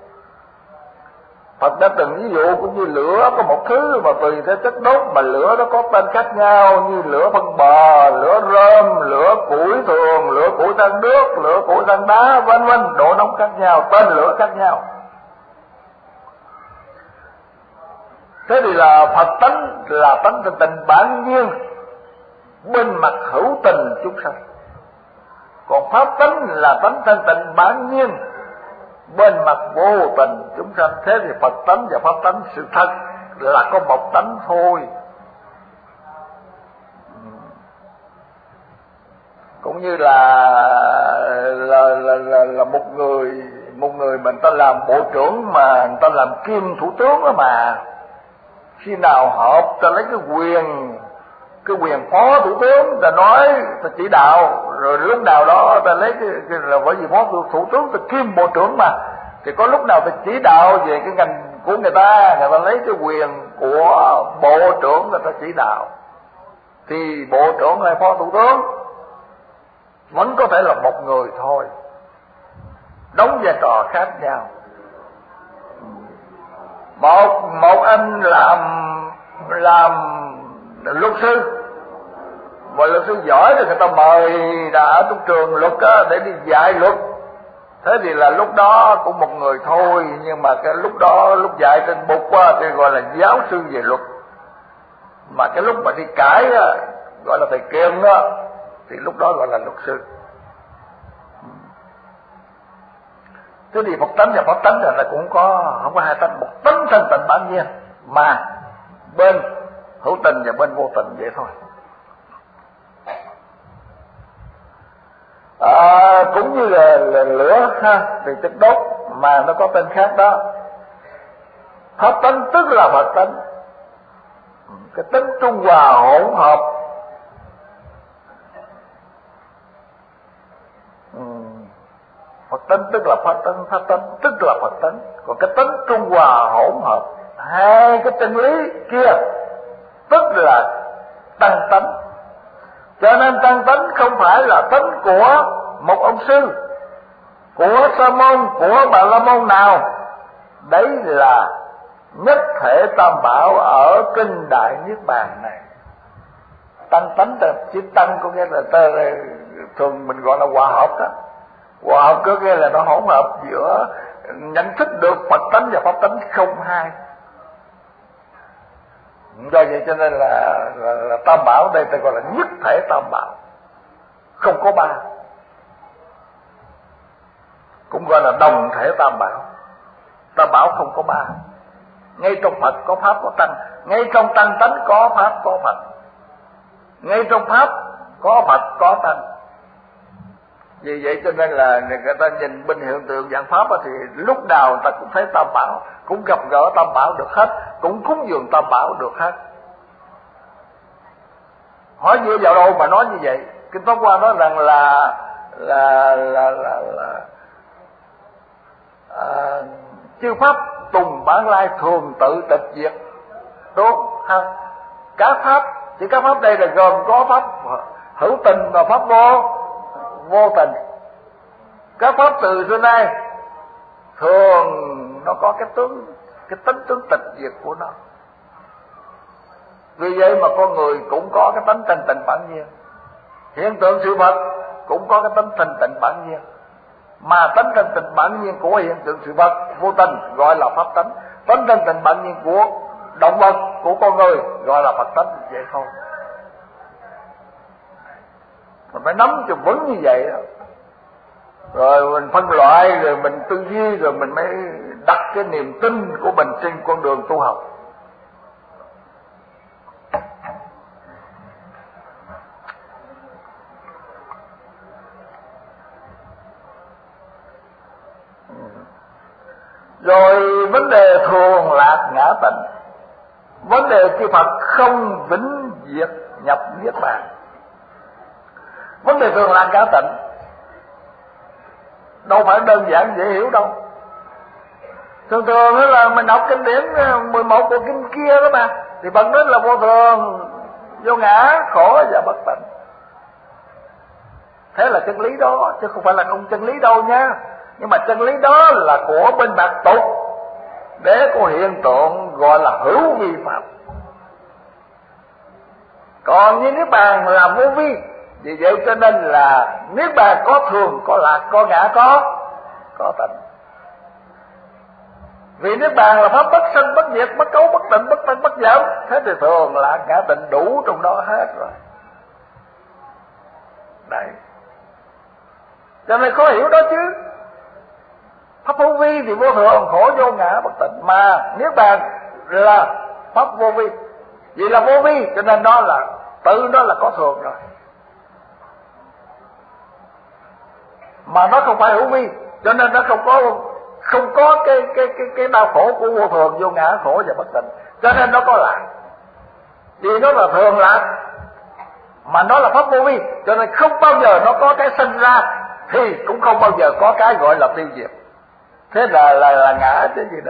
Phật đã từng ví dụ cũng như lửa có một thứ mà tùy theo chất đốt mà lửa nó có tên khác nhau, như lửa phân bò, lửa rơm, lửa củi thường, lửa củi than nước, lửa củi than đá, vân vân, độ nóng khác nhau, tên lửa khác nhau. Thế thì là Phật tánh là tánh thanh tịnh bản nhiên bên mặt hữu tình chúng sanh, còn pháp tánh là tánh thanh tịnh bản nhiên bên mặt vô tình chúng sanh. Thế thì Phật tánh và pháp tánh sự thật là có một tánh thôi. Cũng như là là là là, là một người một người mình ta làm bộ trưởng mà người ta làm kim thủ tướng đó, mà khi nào họp ta lấy cái quyền cái quyền phó thủ tướng ta nói ta chỉ đạo, rồi lúc nào đó ta lấy cái, cái là bởi vì phó thủ, thủ tướng ta kim bộ trưởng mà, thì có lúc nào ta chỉ đạo về cái ngành của người ta, người ta lấy cái quyền của bộ trưởng người ta chỉ đạo, thì bộ trưởng hay phó thủ tướng vẫn có thể là một người thôi, đóng vai trò khác nhau. Một một anh làm làm luật sư, mà luật sư giỏi thì người ta mời đã ở trong trường luật á, để đi dạy luật. Thế thì là lúc đó cũng một người thôi, nhưng mà cái lúc đó lúc dạy trên bục qua thì gọi là giáo sư về luật, mà cái lúc mà đi cãi á, gọi là thầy kiêm đó, thì lúc đó gọi là luật sư. Thế thì Phật tánh và Pháp tánh là cũng có không có hai tánh, một tánh thanh tịnh bản nhiên mà bên hữu tình và bên vô tình vậy thôi. À, cũng như là, là lửa ha, thì chất đốt mà nó có tên khác đó. Pháp tánh tức là Phật tánh, cái tính trung hòa hỗn hợp. Phật tánh tức là Pháp tánh, Pháp tánh tức là Phật tánh. Còn cái tính trung hòa hỗn hợp hai cái chân lý kia tức là tăng tánh. Cho nên tăng tánh không phải là tánh của một ông sư, của sa môn, của bà la môn nào. Đấy là nhất thể tam bảo ở kinh Đại Niết Bàn này. Tăng tánh chỉ tăng có nghĩa là tơ, thường mình gọi là hòa hợp đó. Hòa hợp có nghĩa là nó hỗn hợp giữa nhận thức được Phật tánh và Pháp tánh không hai. Do vậy cho nên là, là, là tam bảo đây ta gọi là nhất thể tam bảo, không có ba. Cũng gọi là đồng thể tam bảo. Tam bảo không có ba. Ngay trong Phật có Pháp có Tăng, ngay trong Tăng tánh có Pháp có Phật, ngay trong Pháp có Phật có Tăng. Vì vậy cho nên là người ta nhìn bên hiện tượng dạng Pháp thì lúc nào người ta cũng thấy tam bảo, cũng gặp gỡ tam bảo được hết, cũng cúng dường tam bảo được hết. Hỏi dựa vào đâu mà nói như vậy? Kinh Pháp Hoa nói rằng là là là là, là à, chư pháp tùng bản lai thường tự tịch diệt. Đúng không? Các pháp, chỉ các pháp đây là gồm có pháp hữu tình và pháp vô vô tình. Các pháp từ xưa nay thường nó có cái tướng, cái tính tướng tịch diệt của nó. Vì vậy mà con người cũng có cái tánh thanh tịnh bản nhiên. Hiện tượng sự vật cũng có cái tánh thanh tịnh bản nhiên. Mà tánh thanh tịnh bản nhiên của hiện tượng sự vật vô tình gọi là pháp tánh. Tánh thanh tịnh bản nhiên của động vật, của con người gọi là Phật tánh. Vậy thôi. Mình phải nắm cho vững như vậy đó. Rồi mình phân loại, rồi mình tư duy, rồi mình mới đặt cái niềm tin của mình trên con đường tu học. Rồi vấn đề thường lạc ngã tịnh, vấn đề chư Phật không vĩnh diệt nhập niết bàn. Vấn đề thường lạc ngã tịnh đâu phải đơn giản dễ hiểu đâu. Thường thường là mình đọc kinh điển mười một của kinh kia đó mà, thì bằng đó là vô thường, vô ngã, khổ và bất tịnh. Thế là chân lý đó, chứ không phải là không chân lý đâu nha. Nhưng mà chân lý đó là của bên bạc tục, để có hiện tượng gọi là hữu vi pháp. Còn như niết bàn là vô vi. Vì vậy cho nên là niết bàn có thường, có lạc, có ngã, có có tịnh. Vì niết bàn là pháp bất sanh bất diệt, bất cấu bất tịnh, bất tăng bất giảm. Thế thì thường là ngã tịnh đủ trong đó hết rồi. Đấy. Cho nên khó hiểu đó chứ. Pháp vô vi thì vô thường, khổ vô ngã bất tịnh, mà niết bàn là pháp vô vi. Vì là vô vi cho nên nó là tự nó là có thường rồi. Mà nó không phải hữu vi, cho nên nó không có không có cái cái cái cái đau khổ của vô thường, vô ngã, khổ và bất tịnh. Cho nên nó có lạc. Vì nó là thường lạc, mà nó là pháp vô vi, cho nên không bao giờ nó có cái sinh ra, thì cũng không bao giờ có cái gọi là tiêu diệt. Thế là là là ngã chứ gì đó.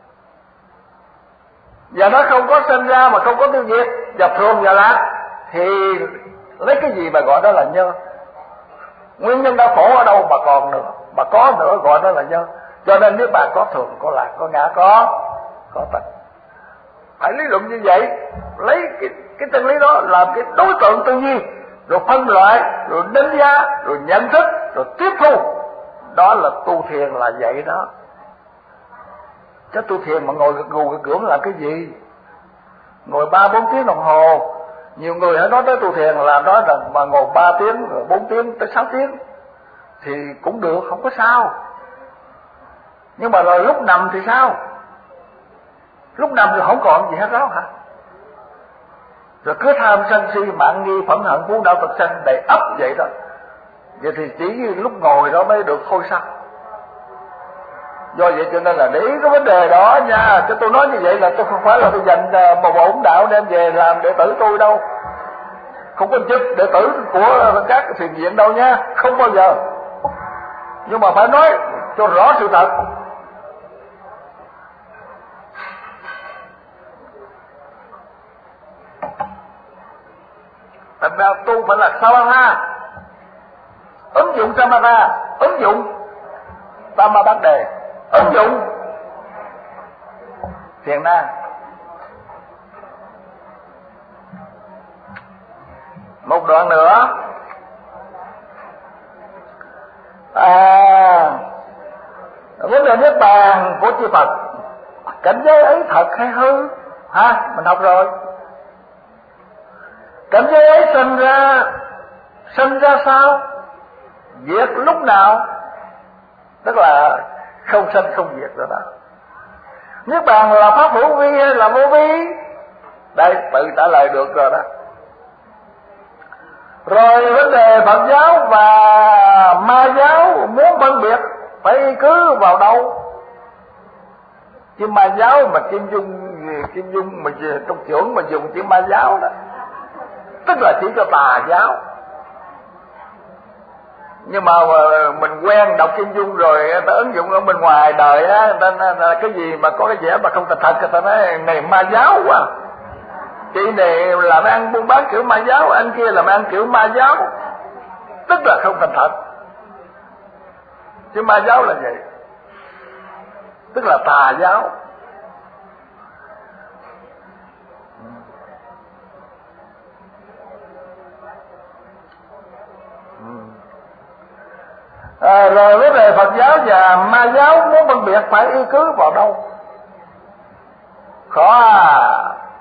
Và nó không có sinh ra mà không có tiêu diệt, và thường và lạc, thì lấy cái gì mà gọi đó là nhân? Nguyên nhân đau khổ ở đâu mà còn nữa, mà có nữa gọi đó là nhân. Cho nên nếu bạn có thường, có lạc, có ngã, có có tịnh. Phải lý luận như vậy, lấy cái cái chân lý đó làm cái đối tượng tư duy, rồi phân loại, rồi đánh giá, rồi nhận thức, rồi tiếp thu. Đó là tu thiền là vậy đó. Chứ tu thiền mà ngồi gật gù gật gưỡng làm cái gì? Ngồi ba bốn tiếng đồng hồ. Nhiều người hãy nói tới tu thiền là nói rằng mà ngồi ba tiếng, rồi bốn tiếng tới sáu tiếng thì cũng được, không có sao. Nhưng mà rồi lúc nằm thì sao? Lúc nằm thì không còn gì hết đó hả? Rồi cứ tham sân si mạng nghi phẫn hận phú đau thực sanh đầy ắp vậy đó. Vậy thì chỉ lúc ngồi đó mới được thôi sao? Do vậy cho nên là để ý cái vấn đề đó nha. Chứ tôi nói như vậy là tôi không phải là tôi dành một bổn đạo đem về làm đệ tử tôi đâu. Không có chức đệ tử của các thiền viện đâu nha. Không bao giờ. Nhưng mà phải nói cho rõ sự thật. Thành ra tu phải là Samatha, ứng dụng Samatha, ứng dụng Samabát đề, ứng dụng thiền na. Một đoạn nữa, à, vấn đề niết bàn của chư Phật, cảnh giới ấy thật hay hư? Ha, mình học rồi. Cảnh giới ấy sinh ra, sinh ra sao? Diệt lúc nào? Tức là không sinh không diệt rồi đó. Niết bàn là pháp hữu vi hay là vô vi? Đây, tự trả lời được rồi đó. Rồi vấn đề Phật giáo và Ma giáo muốn phân biệt phải cứ vào đâu? Chứ Ma giáo mà Kim Dung, Kim Dung mà trong trưởng mà dùng chữ Ma giáo đó, tức là chỉ cho tà giáo. Nhưng mà mình quen đọc Kim Dung rồi, ta ứng dụng ở bên ngoài đời á, ta cái gì mà có cái vẻ mà không thật thật, người ta nói này Ma giáo quá. Chị này làm ăn buôn bán kiểu Ma giáo, anh kia làm ăn kiểu Ma giáo, tức là không thành thật. Chứ Ma giáo là vậy, tức là tà giáo. À, rồi vấn đề Phật giáo và Ma giáo muốn phân biệt phải y cứ vào đâu? Khó à.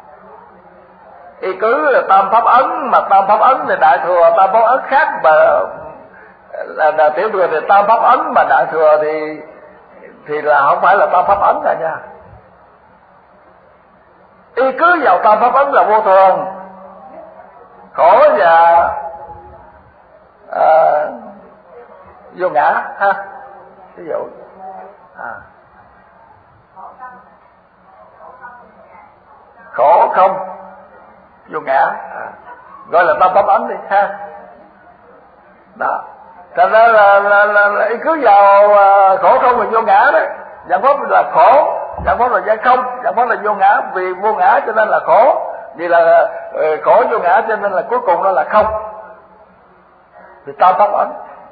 Y cứ là tam pháp ấn, mà tam pháp ấn thì đại thừa, tam pháp ấn khác mà là, là tiểu thừa thì tam pháp ấn, mà đại thừa thì thì là không phải là tam pháp ấn rồi nha. Y cứ vào tam pháp ấn là vô thường, khổ và à, vô ngã ha. Ví dụ à, khổ không vô ngã à, gọi là tam pháp ấn đi ha. Đó, thành ra là, là, là, là cứ vào uh, khổ không là vô ngã đấy. Dạng pháp là khổ, dạng pháp là giải không, dạng pháp là vô ngã. Vì vô ngã cho nên là khổ, vì là uh, khổ vô ngã cho nên là cuối cùng nó là không. Thì tam pháp ấn.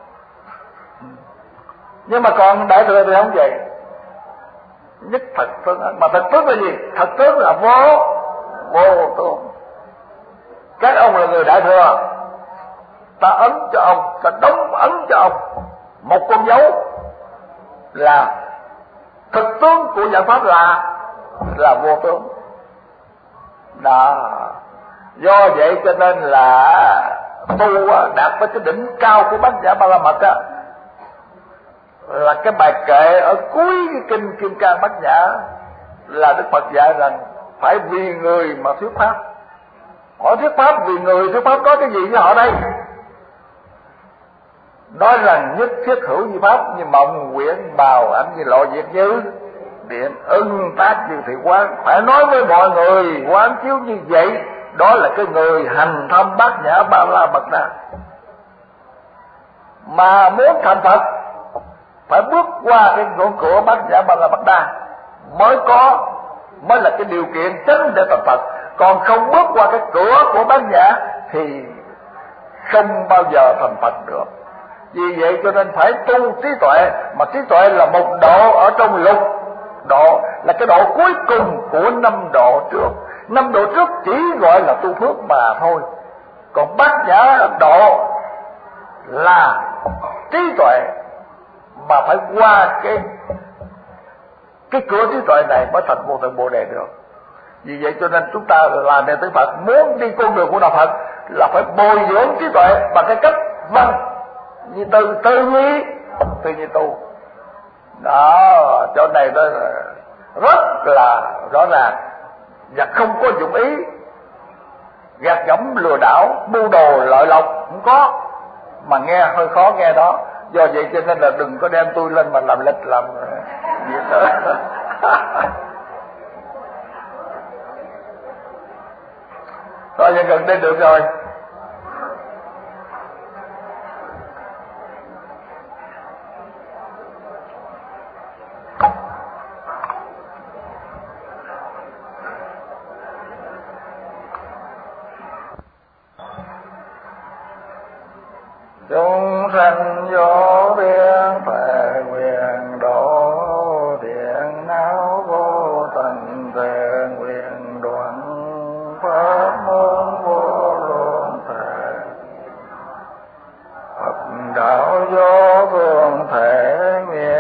Nhưng mà còn đại thừa thì không vậy. Nhất thật tướng ấn. Mà thật tướng là gì? Thật tướng là vô vô tướng. Các ông là người đại thừa, ta ấn cho ông, ta đóng ấn cho ông một con dấu là thực tướng của giải pháp là là vô tướng. Đó, do vậy cho nên là tu đạt với cái đỉnh cao của Bát Nhã Ba La Mật á, là cái bài kệ ở cuối cái kinh Kim Cang Bát Nhã, là Đức Phật dạy rằng phải vì người mà thuyết pháp. Họ thuyết pháp vì người, thuyết pháp có cái gì với họ đây? Nói rằng nhất thiết hữu như pháp, như mộng quyển bào ảnh, như lộ diệt như điện, ưng tác như thị quán. Phải nói với mọi người quán chiếu như vậy. Đó là cái người hành thâm Bát Nhã Ba La Mật Đa. Mà muốn thành Phật phải bước qua cái ngưỡng cửa Bát Nhã Ba La Mật Đa mới có, mới là cái điều kiện chính để thành Phật. Còn không bước qua cái cửa của Bát Nhã thì không bao giờ thành Phật được. Vì vậy cho nên phải tu trí tuệ, mà trí tuệ là một độ ở trong lục độ, là cái độ cuối cùng của năm độ trước. Năm độ trước chỉ gọi là tu phước mà thôi. Còn Bát Nhã độ là trí tuệ, mà phải qua cái cái cửa trí tuệ này mới thành vô thượng Bồ Đề được. Vì vậy cho nên chúng ta làm đệ tử Phật, muốn đi con đường của đạo Phật là phải bồi dưỡng trí tuệ bằng cái cách văn như từ tư nhi từ như tu. Đó, chỗ này đó là rất là rõ ràng, và không có dụng ý gạt gẫm lừa đảo mưu đồ lợi lộc, không có. Mà nghe hơi khó nghe đó, do vậy cho nên là đừng có đem tôi lên mà làm lịch làm gì đó. Thôi giờ gần đến được rồi. Chúng sanh vô biên thể nguyện độ, thiện não vô tận thể nguyện đoạn, pháp môn vô lượng thể, Phật đạo vô thường thể nguyện